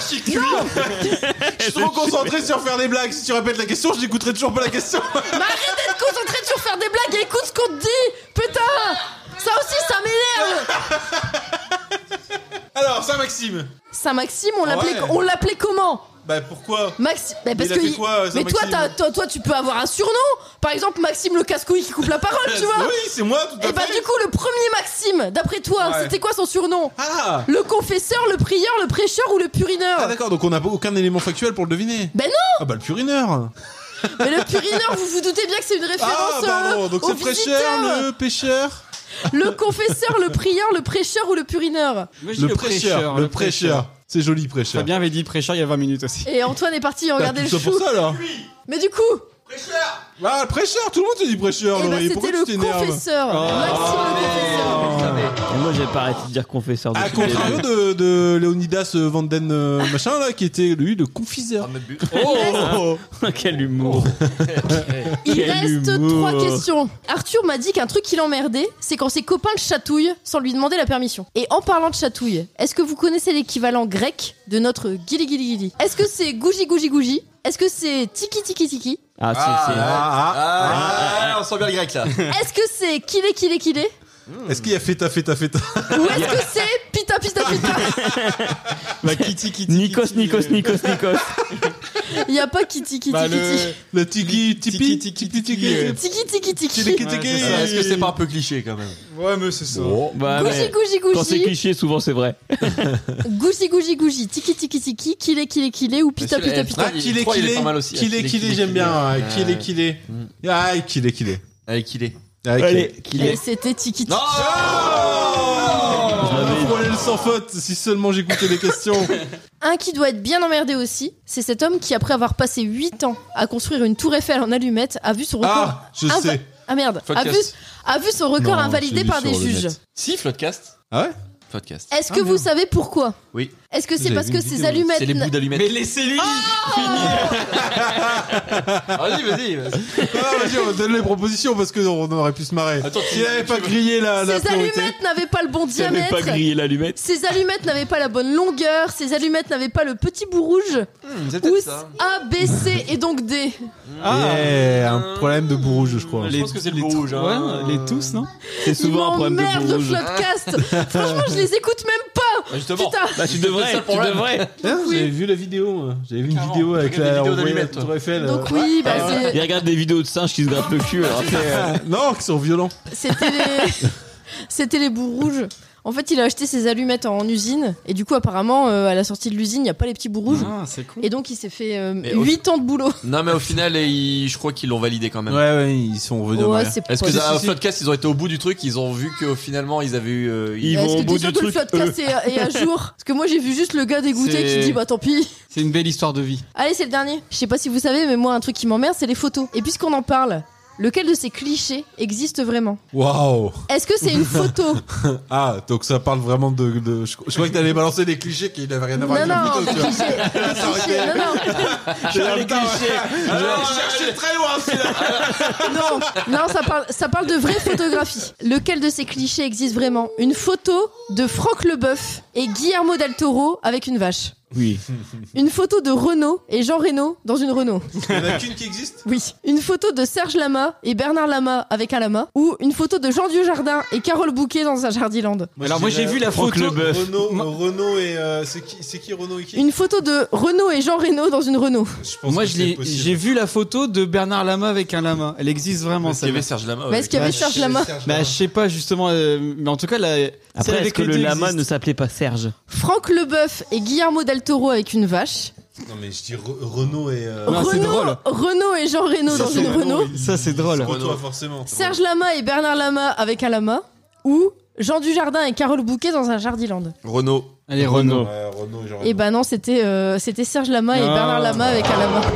Je suis trop concentré sur faire des blagues. Si tu répètes la question, je n'écouterai toujours pas la question. Mais arrête d'être concentré sur faire des blagues et écoute ce qu'on te dit. Putain, ça aussi, ça m'énerve. Alors, Saint-Maxime. Saint Maxime, on l'appelait, Ouais. on l'appelait comment? Bah pourquoi? Maxime, bah parce il a que fait il- quoi, euh, mais toi, Saint-Maxime t'as- toi, toi, tu peux avoir un surnom. Par exemple, Maxime le casse-couille qui coupe la parole, tu vois. Oui, c'est moi, tout à Et bah fait. du coup, le premier Maxime, d'après toi, Ouais. c'était quoi son surnom? Ah. Le confesseur, le prieur, le prêcheur ou le purineur? Ah d'accord, donc on n'a aucun élément factuel pour le deviner. Ben non. Ah bah le purineur. Mais le purineur, vous vous doutez bien que c'est une Ah référence pardon, euh, donc aux c'est prêcheur, visiteurs. le pêcheur. Le confesseur, le prieur, le prêcheur ou le purineur? Moi, je dis Le prêcheur, le prêcheur. C'est joli prêcheur. Fabien avait dit prêcheur il y a vingt minutes aussi. Et Antoine est parti Bah, regarder le tout ça chou. pour ça alors. Mais du coup, Ah le prêcheur, tout le monde te dit prêcheur, eh ben, Laurie. Pourquoi c'était tu le t'énerves? confesseur. Maxime le confesseur. Et moi, j'ai pas arrêté de dire confesseur. À depuis le contrario début. de, de Léonidas euh, Vanden euh, machin là, qui était lui le confiseur. Ah, mais bu- Oh Quel humour. Il Quel reste humour. trois questions. Arthur m'a dit qu'un truc qui l'emmerdait, c'est quand ses copains le chatouillent sans lui demander la permission. Et en parlant de chatouille, est-ce que vous connaissez l'équivalent grec de notre gili gili gili? Est-ce que c'est gougi gougi gougi? Est-ce que c'est tiki tiki tiki? Ah, si, Ah, si. Ah, Ah, on sent bien le grec là. Est-ce que c'est kile kile kile? ah. Est-ce qu'il y a feta feta feta? Ou est-ce que c'est pita pita pita? Bah, Kitty Kitty. Nikos, Kitty, Nikos, euh, Nikos, Nikos. Il y a pas kiti kiti Bah, kiti. le. Le tiki Tiki, tipi tiki, tipi tiki, tiki. euh. Tiki tiki tiki. Tiki Ouais, tiki. c'est ça. Est-ce que c'est pas un peu cliché quand même? Ouais, mais c'est ça. Bah, Gougi mais gougi quand c'est gougi. cliché, souvent c'est vrai. Gougi gougi gougi. Tiki tiki tiki. Kile kile kile ou pita Monsieur, pita eh, pita. Ah, Il- qu'il est trois, il qu'il est est pas mal aussi. qu'il est Qu'il est, qu'il est qu'il est, j'aime bien. qu'il est. Ouais, Qu'il est qu'il est. Ah, qu'il est qu'il est. Avec qui il est? Ah, qu'il Allez, est. qu'il Et est. c'était tiki tiki. Non. Je l'avais frôlé le sans faute si seulement j'écoutais les questions. Un qui doit être bien emmerdé aussi, c'est cet homme qui, après avoir passé huit ans à construire une tour Eiffel en allumettes, a vu son record. Ah, je inva- sais. Ah merde, a vu, Podcast. a vu son record Non, invalidé j'ai lu par sur des le juges. net. Si, Floodcast. Ah ouais? Podcast. Est-ce que vous savez pourquoi? Oui. Est-ce que c'est J'avais parce vu que une ces vidéo. allumettes. C'est les bouts d'allumettes. Mais laissez-lui Vas-y, vas-y. vas-y. Ah, vas-y, on donne les propositions parce qu'on aurait pu se marrer. Attends, S'il avait pas grillé la, la Ces priorité. allumettes n'avaient pas le bon J'avais diamètre. pas grillé l'allumette. Ces allumettes n'avaient pas la bonne longueur. Ces allumettes n'avaient pas le petit bout rouge. Hmm, c'est Ou peut-être ça. A, B, C et donc D. Ah, un problème de bout rouge, je crois. Je pense que c'est le les bout trous- rouge, hein. Ouais, les tous, non? C'est Ils souvent un problème de m'emmerdent bout le rouge. Floodcast. Franchement, je les écoute même pas. Ah, Justement. Putain. Bah, tu devrais, C'est ça le tu problème. devrais. Ah, J'avais vu la vidéo, moi. J'avais vu une Carrément. vidéo avec Tu regardes la des vidéos envoyée d'allumettes, la Tour Eiffel. Donc oui, bah, c'est- Il regarde des vidéos de singes qui se grattent le cul. Alors, après, euh, Non, qui sont violents. C'était les... C'était les bouts rouges. En fait, il a acheté ses allumettes en usine. Et du coup, apparemment, euh, à la sortie de l'usine, il n'y a pas les petits bouts rouges. Ah, c'est cool. Et donc, il s'est fait euh, Mais au- huit ans de boulot. Non, mais au final, ils- je crois qu'ils l'ont validé quand même. Ouais, ouais, ils sont revenus en Ouais, arrière. c'est Est-ce pas- que Si, à si. Floodcast, ils ont été au bout du truc, ils ont vu que finalement, ils avaient eu. euh, Ils Est-ce vont que au t'es bout sûr du que le truc. Floodcast est, est à jour? Parce que moi, j'ai vu juste le gars dégoûté C'est- qui dit bah tant pis. C'est une belle histoire de vie. Allez, c'est le dernier. Je sais pas si vous savez, mais moi, un truc qui m'emmerde, c'est les photos. Et puisqu'on en parle, lequel de ces clichés existe vraiment? Waouh. Est-ce que c'est une photo? Ah, donc ça parle vraiment de. de... Je, je croyais que t'allais balancer des clichés qui n'avaient rien à voir Non, avec non, la des photo. tu vois. clichés, des Ça aurait clichés, été- non, non. J'ai les clichés. Je cherchais très loin celui-là. Non, non, ça parle, ça parle de vraies photographies. Lequel de ces clichés existe vraiment? Une photo de Franck Leboeuf et Guillermo del Toro avec une vache. Oui. Une photo de Renault et Jean Reno dans une Renault. Il y en a qu'une qui existe? Oui. Une photo de Serge Lama et Bernard Lama avec un lama. Ou une photo de Jean Dujardin et Carole Bouquet dans un Jardiland. Alors moi j'ai vu la Franck photo. Leboeuf. Renault, Renault et. euh, c'est qui, c'est qui Renault et qui? Une photo de Renault et Jean Reno dans une Renault. Je pense Moi que je c'est l'ai, possible. j'ai vu la photo de Bernard Lama avec un lama. Elle existe vraiment. Est-ce qu'il y celle-là. avait Serge Lama? Mais est-ce qu'il y avait Bah, Serge Lama? Bah je sais pas justement, euh, mais en tout cas là. celle Après, est-ce avec que les le deux lama existe. ne s'appelait pas Serge? Franck Leboeuf et Guillermo del Toro avec une vache. Non, mais je dis Re- Renault et. Euh... Non, c'est Renault, drôle. Renault et Jean Reno dans c'est une drôle. Renault. Ça c'est drôle. Renault, forcément. Serge Lama et Bernard Lama avec un lama. Ou Jean Dujardin et Carole Bouquet dans un Jardiland. Renault. Allez Renault. Ouais, Renault et genre. Et bah non, c'était euh, c'était Serge Lama et Ah. Bernard Lama avec un lama.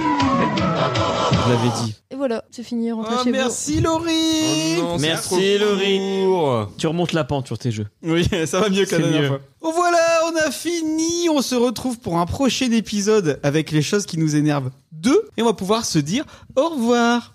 Je l'avais dit. Et voilà, c'est fini, rentrez Ah, chez merci Laurie. Oh non, c'est Merci, trop Laurie. court. Tu remontes la pente sur tes jeux. Oui, ça va mieux que la C'est dernière mieux. fois. Oh, voilà, on a fini. On se retrouve pour un prochain épisode avec les choses qui nous énervent. Deux. Et on va pouvoir se dire au revoir.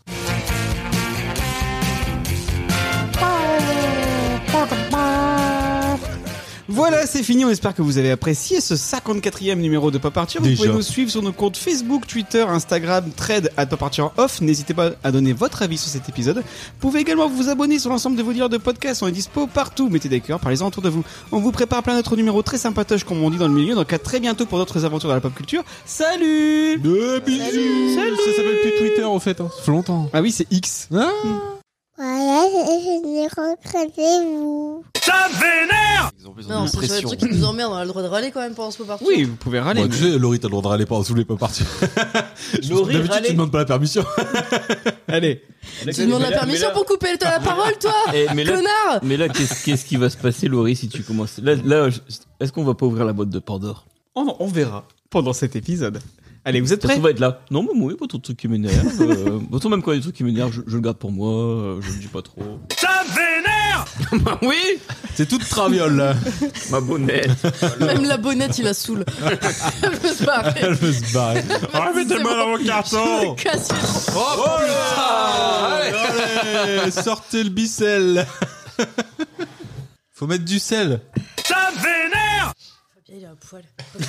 Voilà, c'est fini. On espère que vous avez apprécié ce cinquante-quatrième numéro de Pop Arthur. Vous Déjà. pouvez nous suivre sur nos comptes Facebook, Twitter, Instagram, Thread, at Pop Arthur Off. N'hésitez pas à donner votre avis sur cet épisode. Vous pouvez également vous abonner sur l'ensemble de vos dealers de podcasts. On est dispo partout. Mettez des cœurs, parlez-en autour de vous. On vous prépare plein d'autres numéros très sympatoches, comme on dit dans le milieu. Donc à très bientôt pour d'autres aventures dans la pop culture. Salut! De bisous. Ça s'appelle plus Twitter au fait. Hein. Ça fait longtemps. Ah oui, c'est X. Ah. Voilà, je n'ai rencontré vous. Ils ont besoin Non, de c'est sur les pression. trucs qui nous emmerdent, on a le droit de râler quand même pendant ce pop Arthur. Oui, vous pouvez râler. Bon, tu sais, Laurie, t'as le droit de râler par sous les pas partir. Laurie, D'habitude, râler. tu demandes pas la permission. Allez. Tu demandes la permission pour couper la parole, toi Eh, mais là, Connard. mais là qu'est-ce, qu'est-ce qui va se passer, Laurie, si tu commences là, là, je- est-ce qu'on va pas ouvrir la boîte de Pandore? On, on verra pendant cet épisode. Allez, vous êtes Parce prêts? qu'on va être là. Non, mais moi, pas trop de trucs qui m'énervent. Euh, autant même quand il y a des trucs qui m'énervent, je, je le garde pour moi, euh, je le dis pas trop. Ça vénère. Bah oui. C'est toute traviole là. Ma bonnette. Même la bonnette, il la saoule. Elle veut se barrer. Elle veut se barrer. Ah, mettez le main dans mon carton. Cassé. Oh, putain. Allez, sortez le bicelle. Faut mettre du sel. Il est à poil.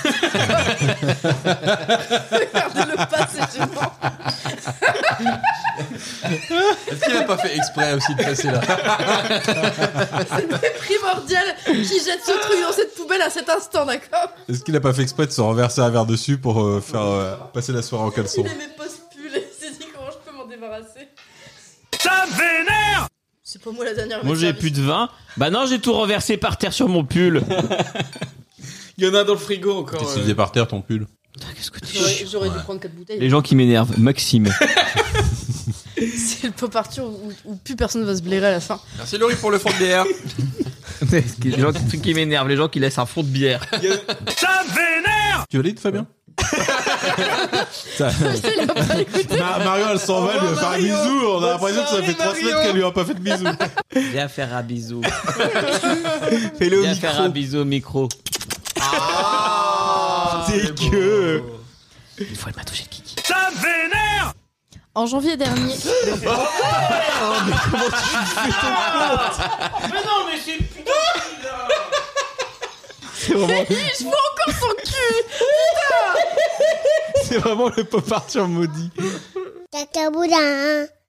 Regardez-le pas, c'est gênant. Est-ce qu'il a pas fait exprès aussi de passer là? C'est primordial qu'il jette ce truc dans cette poubelle à cet instant, d'accord? Est-ce qu'il a pas fait exprès de se renverser un verre dessus pour euh, faire euh, passer la soirée en caleçon? Il aimait pas ce pull et il s'est dit comment je peux m'en débarrasser. C'est pas moi la dernière. Moi, j'ai plus de vin. Bah non, j'ai tout renversé par terre sur mon pull. Il y en a dans le frigo encore. Qu'est-ce euh. qu'il faisait par terre ton pull? Qu'est-ce que tu J'aurais, j'aurais dû prendre quatre bouteilles. Les gens qui m'énervent. Maxime. C'est le pop Arthur où, où plus personne va se blairer à la fin. Merci Laurie pour le fond de bière. Les gens qui, trucs qui m'énervent. Les gens qui laissent un fond de bière. Tu valides Fabien? Ça- Il a pas écouté. Ma- Mario elle s'en va, Au lui revoir, faire un Mario. bisou. On a Bonne l'impression que ça soirée, fait trois Mario. semaines qu'elle lui a pas fait de bisou. Viens faire un bisou. Fais-le au Viens micro. faire un bisou au micro. Dégueu. Une fois, elle m'a touché le kiki. En janvier dernier. C'est vraiment, Je vois encore son cul. c'est vraiment le pop Arthur maudit. Cacaboudin.